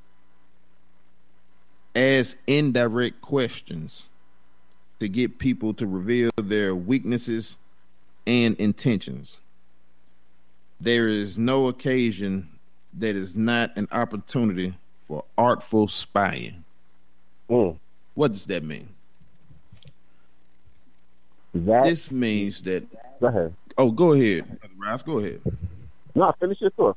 Ask indirect questions to get people to reveal their weaknesses and intentions. There is no occasion that is not an opportunity for artful spying. What does that mean? This means that. Go ahead. Oh, go ahead, Brother Ross. Go ahead. No, finish your thought.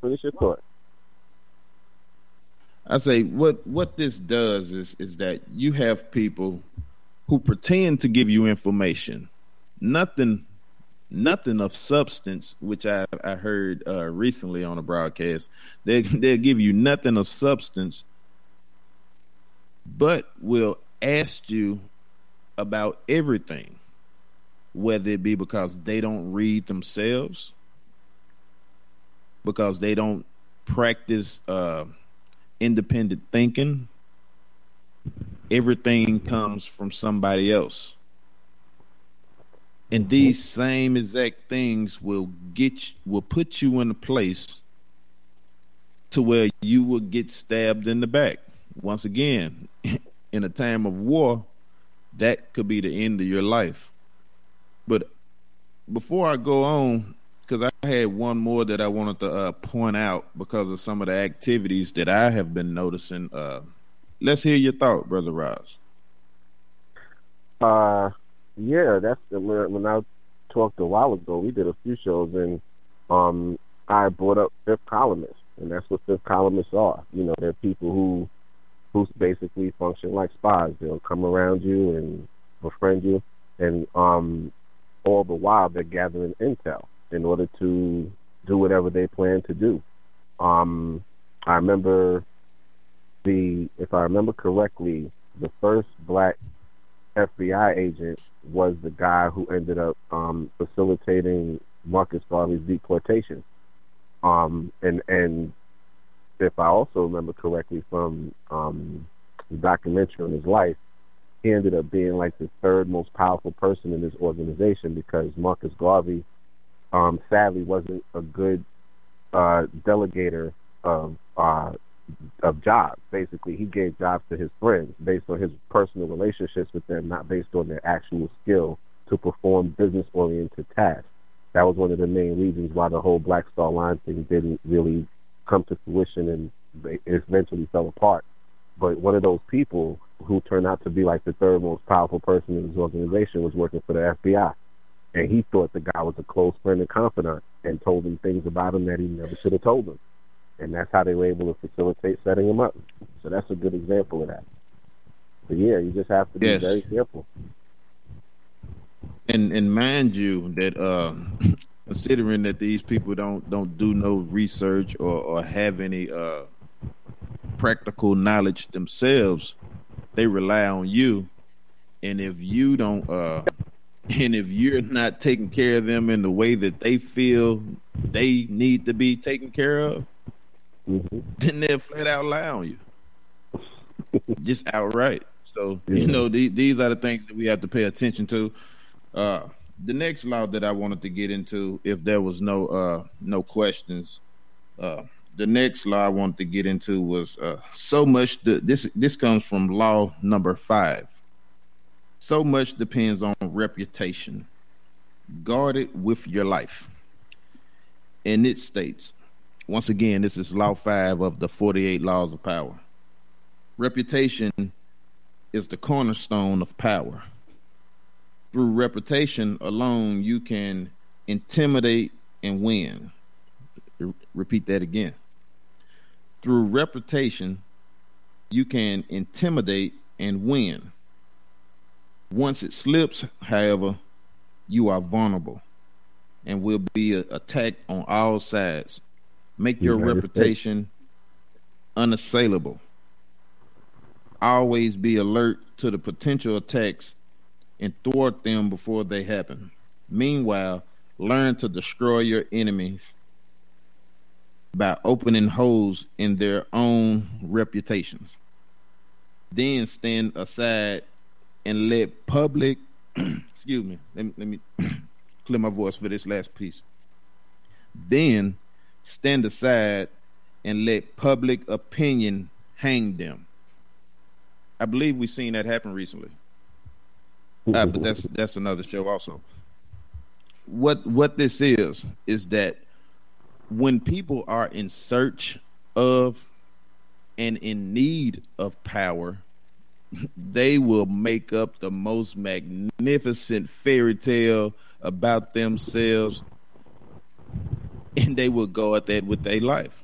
I say what this does is that you have people who pretend to give you information, nothing of substance, which I heard recently on a broadcast. They'll give you nothing of substance, but will ask you about everything, whether it be because they don't read themselves, because they don't practice independent thinking. Everything comes from somebody else. And these same exact things will put you in a place to where you will get stabbed in the back. Once again, in a time of war, that could be the end of your life. But before I go on, because I had one more that I wanted to point out because of some of the activities that I have been noticing. Let's hear your thought, Brother Ross. Yeah, that's when I talked a while ago. We did a few shows, and I brought up fifth columnists, and that's what fifth columnists are. You know, they're people who basically function like spies. They'll come around you and befriend you, and all the while they're gathering intel in order to do whatever they plan to do. I remember if I remember correctly, the first black FBI agent was the guy who ended up facilitating Marcus Garvey's deportation. And if I also remember correctly from the documentary on his life, he ended up being like the third most powerful person in this organization because Marcus Garvey sadly wasn't a good delegator of jobs. Basically, he gave jobs to his friends based on his personal relationships with them, not based on their actual skill to perform business-oriented tasks. That was one of the main reasons why the whole Black Star Line thing didn't really come to fruition and it eventually fell apart. But one of those people who turned out to be like the third most powerful person in his organization was working for the FBI. And he thought the guy was a close friend and confidant and told him things about him that he never should have told him. And that's how they were able to facilitate setting him up. So that's a good example of that. But yeah, you just have to be very careful. And mind you that considering that these people don't do no research or have any practical knowledge themselves, they rely on you. And if you don't and if you're not taking care of them in the way that they feel they need to be taken care of, then they'll flat out lie on you. Just outright. So, you know, these are the things that we have to pay attention to. The next law that I wanted to get into, if there was no questions, the next law I wanted to get into was so much. This comes from law number 5. So much depends on reputation. Guard it with your life. And it states, once again, this is law 5 of the 48 laws of power. Reputation is the cornerstone of power. Through reputation alone, you can intimidate and win. Repeat that again. Through reputation you can intimidate and win. Once it slips, however, you are vulnerable and will be attacked on all sides. Make your reputation unassailable. Always be alert to the potential attacks and thwart them before they happen. Meanwhile, learn to destroy your enemies by opening holes in their own reputations. Then stand aside and let public excuse me, let me clear my voice for this last piece. Then stand aside and let public opinion hang them. I believe we've seen that happen recently. But that's another show also. What this is that when people are in search of and in need of power, they will make up the most magnificent fairy tale about themselves, and they will go at that with their life.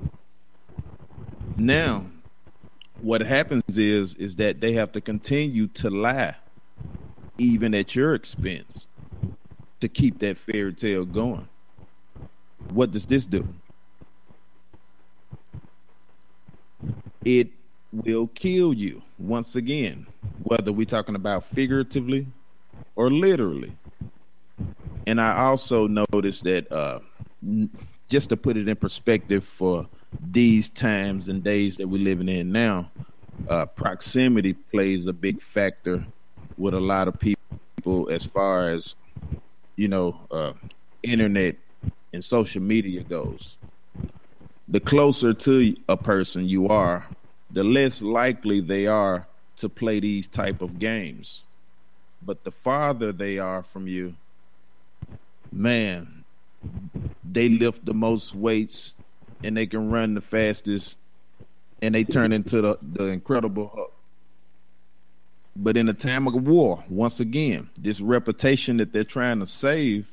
Now, what happens is that they have to continue to lie, even at your expense, to keep that fairy tale going. What does this do? It will kill you once again, whether we're talking about figuratively or literally. And I also noticed that just to put it in perspective for these times and days that we're living in now, proximity plays a big factor with a lot of people as far as, internet and social media goes. The closer to a person you are, the less likely they are to play these type of games. But the farther they are from you, man, they lift the most weights and they can run the fastest and they turn into the Incredible Hulk. But in a time of war, once again, this reputation that they're trying to save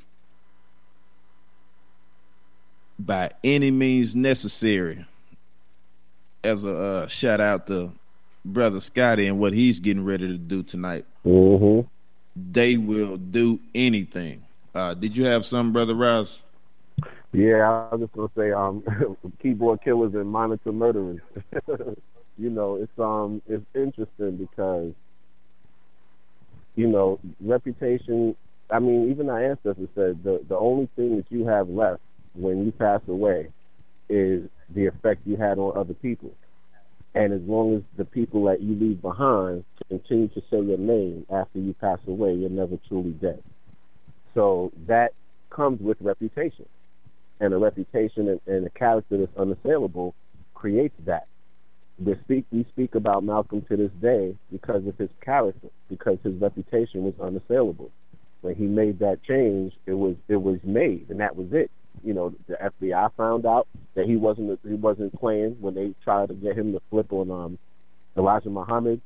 by any means necessary, as a shout out to Brother Scotty and what he's getting ready to do tonight. Mm-hmm. They will do anything. Did you have some, Brother Rouse? Yeah, I was just gonna say, keyboard killers and monitor murderers. It's interesting because, reputation. I mean, even our ancestors said the only thing that you have left when you pass away is the effect you had on other people. And as long as the people that you leave behind continue to say your name after you pass away, you're never truly dead. So that comes with reputation. And a reputation and a character that's unassailable creates that. We speak about Malcolm to this day because of his character, because his reputation was unassailable. When he made that change, it was made, and that was it. The FBI found out that he wasn't playing when they tried to get him to flip on Elijah Muhammad.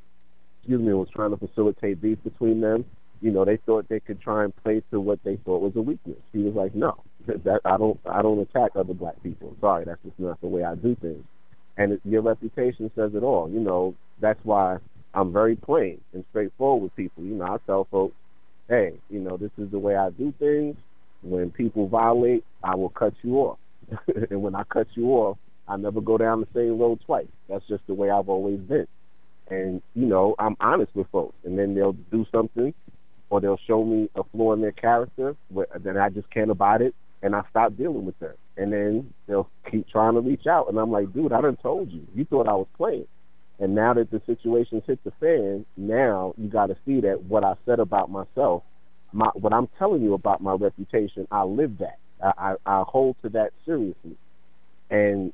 Was trying to facilitate beef between them. They thought they could try and play to what they thought was a weakness. He was like, no, that I don't attack other black people. Sorry, that's just not the way I do things. And your reputation says it all. That's why I'm very plain and straightforward with people. I tell folks, hey, this is the way I do things. When people violate, I will cut you off. And when I cut you off, I never go down the same road twice. That's just the way I've always been. And, I'm honest with folks. And then they'll do something or they'll show me a flaw in their character, then I just can't abide it, and I stop dealing with them. And then they'll keep trying to reach out. And I'm like, dude, I done told you. You thought I was playing. And now that the situation's hit the fan, now you got to see that what I said about myself, what I'm telling you about my reputation, I live that. I hold to that seriously. And,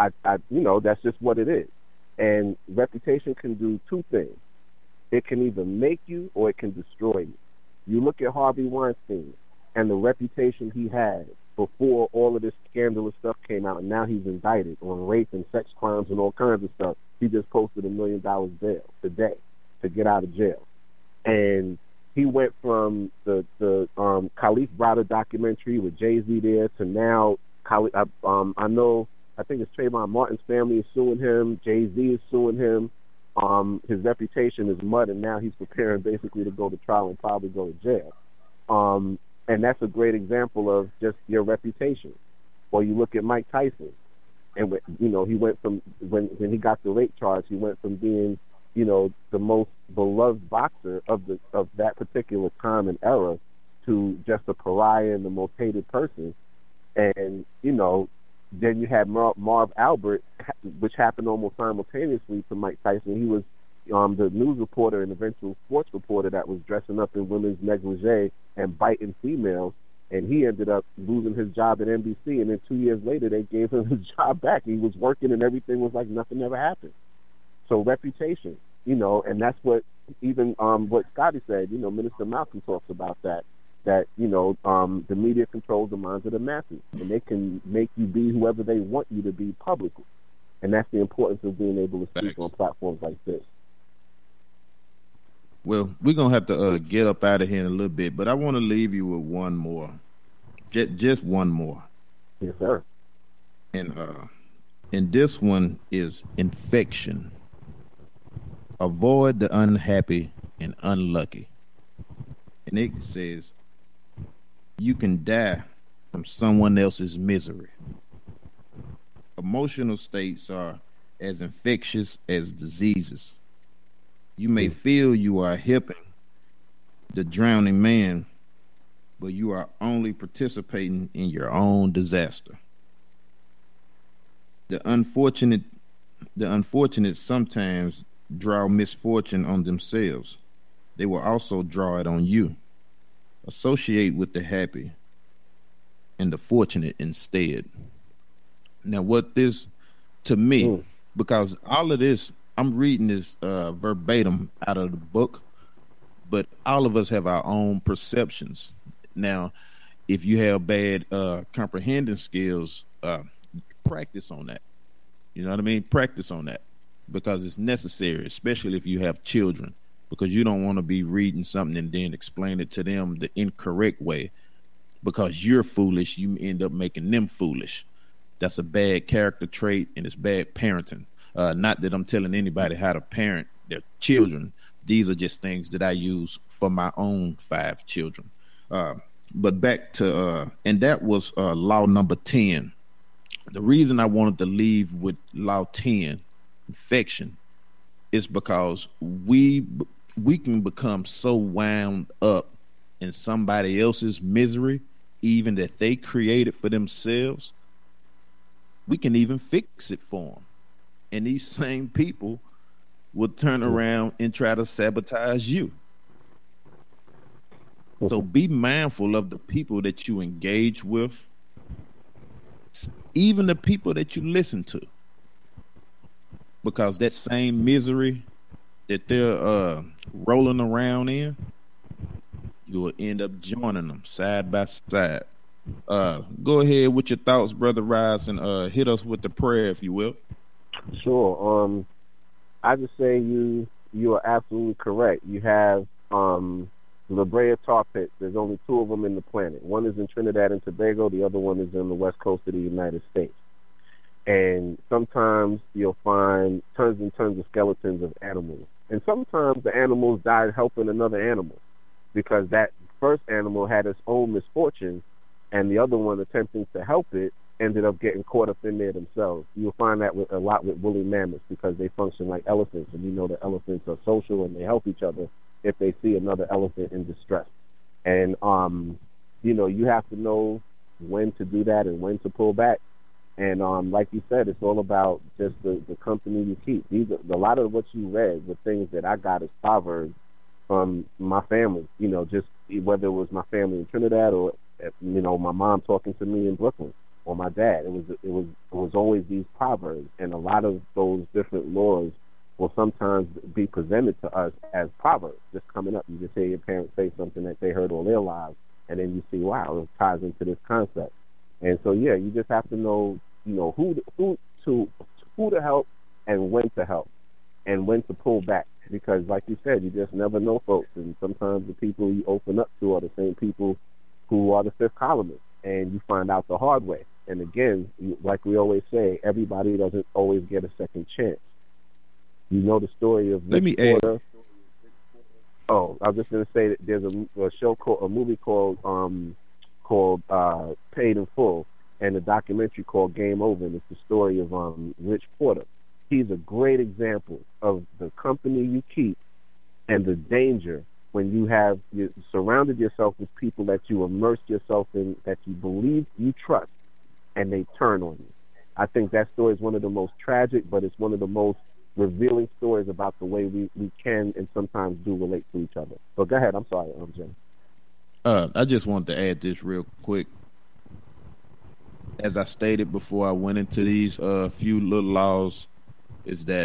that's just what it is. And reputation can do two things. It can either make you or it can destroy you. You look at Harvey Weinstein and the reputation he had before all of this scandalous stuff came out, and now he's indicted on rape and sex crimes and all kinds of stuff. He just posted $1 million bail today to get out of jail. And he went from the Khalif Browder documentary with Jay-Z there to now, I I think it's Trayvon Martin's family is suing him. Jay-Z is suing him. His reputation is mud, and now he's preparing basically to go to trial and probably go to jail. And that's a great example of just your reputation. Or you look at Mike Tyson, and he went from when he got the rape charge, he went from being the most beloved boxer of that particular time and era to just a pariah and the most hated person. And then you had Marv Albert, which happened almost simultaneously to Mike Tyson. He was the news reporter and eventual sports reporter that was dressing up in women's negligee and biting females, and he ended up losing his job at NBC, and then 2 years later they gave him his job back. He was working and everything was like nothing ever happened. So reputation, and that's what even what Scotty said, Minister Malcolm talks about that the media controls the minds of the masses, and they can make you be whoever they want you to be publicly. And that's the importance of being able to speak on platforms like this. Well, we're going to have to get up out of here in a little bit, but I want to leave you with one more. Just one more. Yes, sir. And this one is infection. Avoid the unhappy and unlucky. And it says, you can die from someone else's misery. Emotional states are as infectious as diseases. You may feel you are helping the drowning man, but you are only participating in your own disaster. The unfortunate sometimes draw misfortune on themselves. They will also draw it on you. Associate with the happy and the fortunate instead. Now, what this to me, because all of this, I'm reading this verbatim out of the book, but all of us have our own perceptions. Now, if you have bad comprehending skills, practice on that. You know what I mean? Practice on that, because it's necessary, especially if you have children, because you don't want to be reading something and then explain it to them the incorrect way. Because you're foolish, you end up making them foolish. That's a bad character trait, and it's bad parenting. Not that I'm telling anybody how to parent their children. These are just things that I use for my own 5 children. But back to, and that was law number 10. The reason I wanted to leave with law 10, infection, is because we can become so wound up in somebody else's misery, even that they created for themselves. We can even fix it for them. And these same people will turn around and try to sabotage you. So be mindful of the people that you engage with, even the people that you listen to, because that same misery that they're rolling around in, you will end up joining them side by side. Go ahead with your thoughts, Brother Rice, and hit us with the prayer, if you will. Sure. I just say you are absolutely correct. You have La Brea tar pits. There's only 2 of them in the planet. One is in Trinidad and Tobago. The other one is on the west coast of the United States. And sometimes you'll find tons and tons of skeletons of animals. And sometimes the animals died helping another animal, because that first animal had its own misfortune, and the other one attempting to help it ended up getting caught up in there themselves. You'll find that a lot with woolly mammoths, because they function like elephants, and you know that elephants are social and they help each other if they see another elephant in distress. And you have to know when to do that and when to pull back. And like you said, it's all about just the company you keep. A lot of what you read were things that I got as proverbs from my family, just whether it was my family in Trinidad or my mom talking to me in Brooklyn, or my dad. It was always these proverbs, and a lot of those different laws will sometimes be presented to us as proverbs, just coming up. You just hear your parents say something that they heard all their lives, and then you see, wow, it ties into this concept. And so, yeah, you just have to know, who to help and when to help and when to pull back, because, like you said, you just never know, folks. And sometimes the people you open up to are the same people who are the fifth columnists, and you find out the hard way. And again, like we always say, everybody doesn't always get a second chance. You know the story of Rich Porter. Oh, I was just going to say that there's a movie called Paid in Full, and a documentary called Game Over, and it's the story of Rich Porter. He's a great example of the company you keep and the danger when you surrounded yourself with people that you immersed yourself in, that you believe you trust, and they turn on you. I think that story is one of the most tragic, but it's one of the most revealing stories about the way we can and sometimes do relate to each other. So go ahead. I'm sorry, Jay. I just wanted to add this real quick. As I stated before I went into these few little laws, is that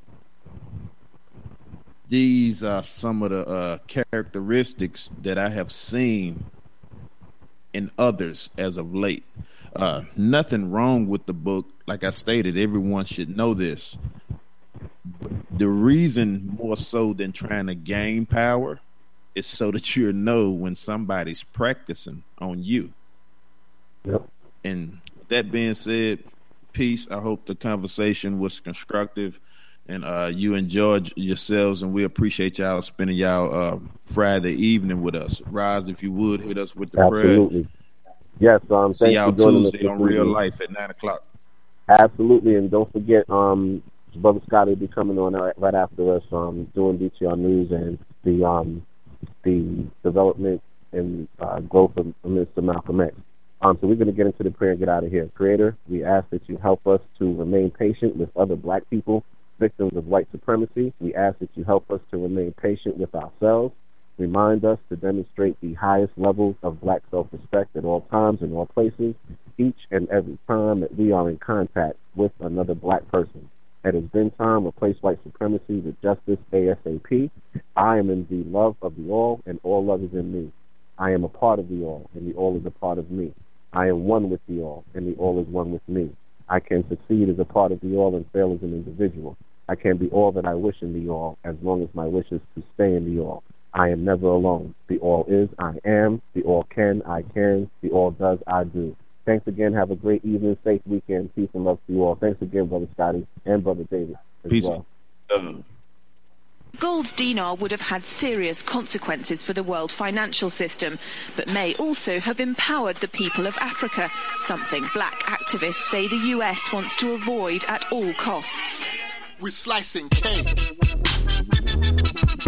these are some of the characteristics that I have seen in others as of late. Nothing wrong with the book. Like I stated, everyone should know this. The reason, more so than trying to gain power, is so that you know when somebody's practicing on you. Yep. And that being said, peace. I hope the conversation was constructive and you enjoyed yourselves, and we appreciate y'all spending y'all Friday evening with us. Roz, if you would, hit us with the Absolutely. Prayer. Yes. See y'all Tuesday on Real Life at 9:00. Absolutely, and don't forget, Brother Scotty will be coming on right after us, doing BTR News and the development and growth of Mr. Malcolm X. So we're going to get into the prayer and get out of here. Creator, we ask that you help us to remain patient with other black people, victims of white supremacy. We ask that you help us to remain patient with ourselves. Remind us to demonstrate the highest levels of black self-respect at all times and all places, each and every time that we are in contact with another black person. It has been time. Replace white supremacy with justice ASAP. I am in the love of the all, and all love is in me. I am a part of the all, and the all is a part of me. I am one with the all, and the all is one with me. I can succeed as a part of the all and fail as an individual. I can be all that I wish in the all, as long as my wish is to stay in the all. I am never alone. The all is, I am. The all can, I can. The all does, I do. Thanks again. Have a great evening. Safe weekend. Peace and love to you all. Thanks again, Brother Scotty and Brother David as Peace. Well. Gold dinar would have had serious consequences for the world financial system, but may also have empowered the people of Africa, something black activists say the US wants to avoid at all costs. We're slicing cake.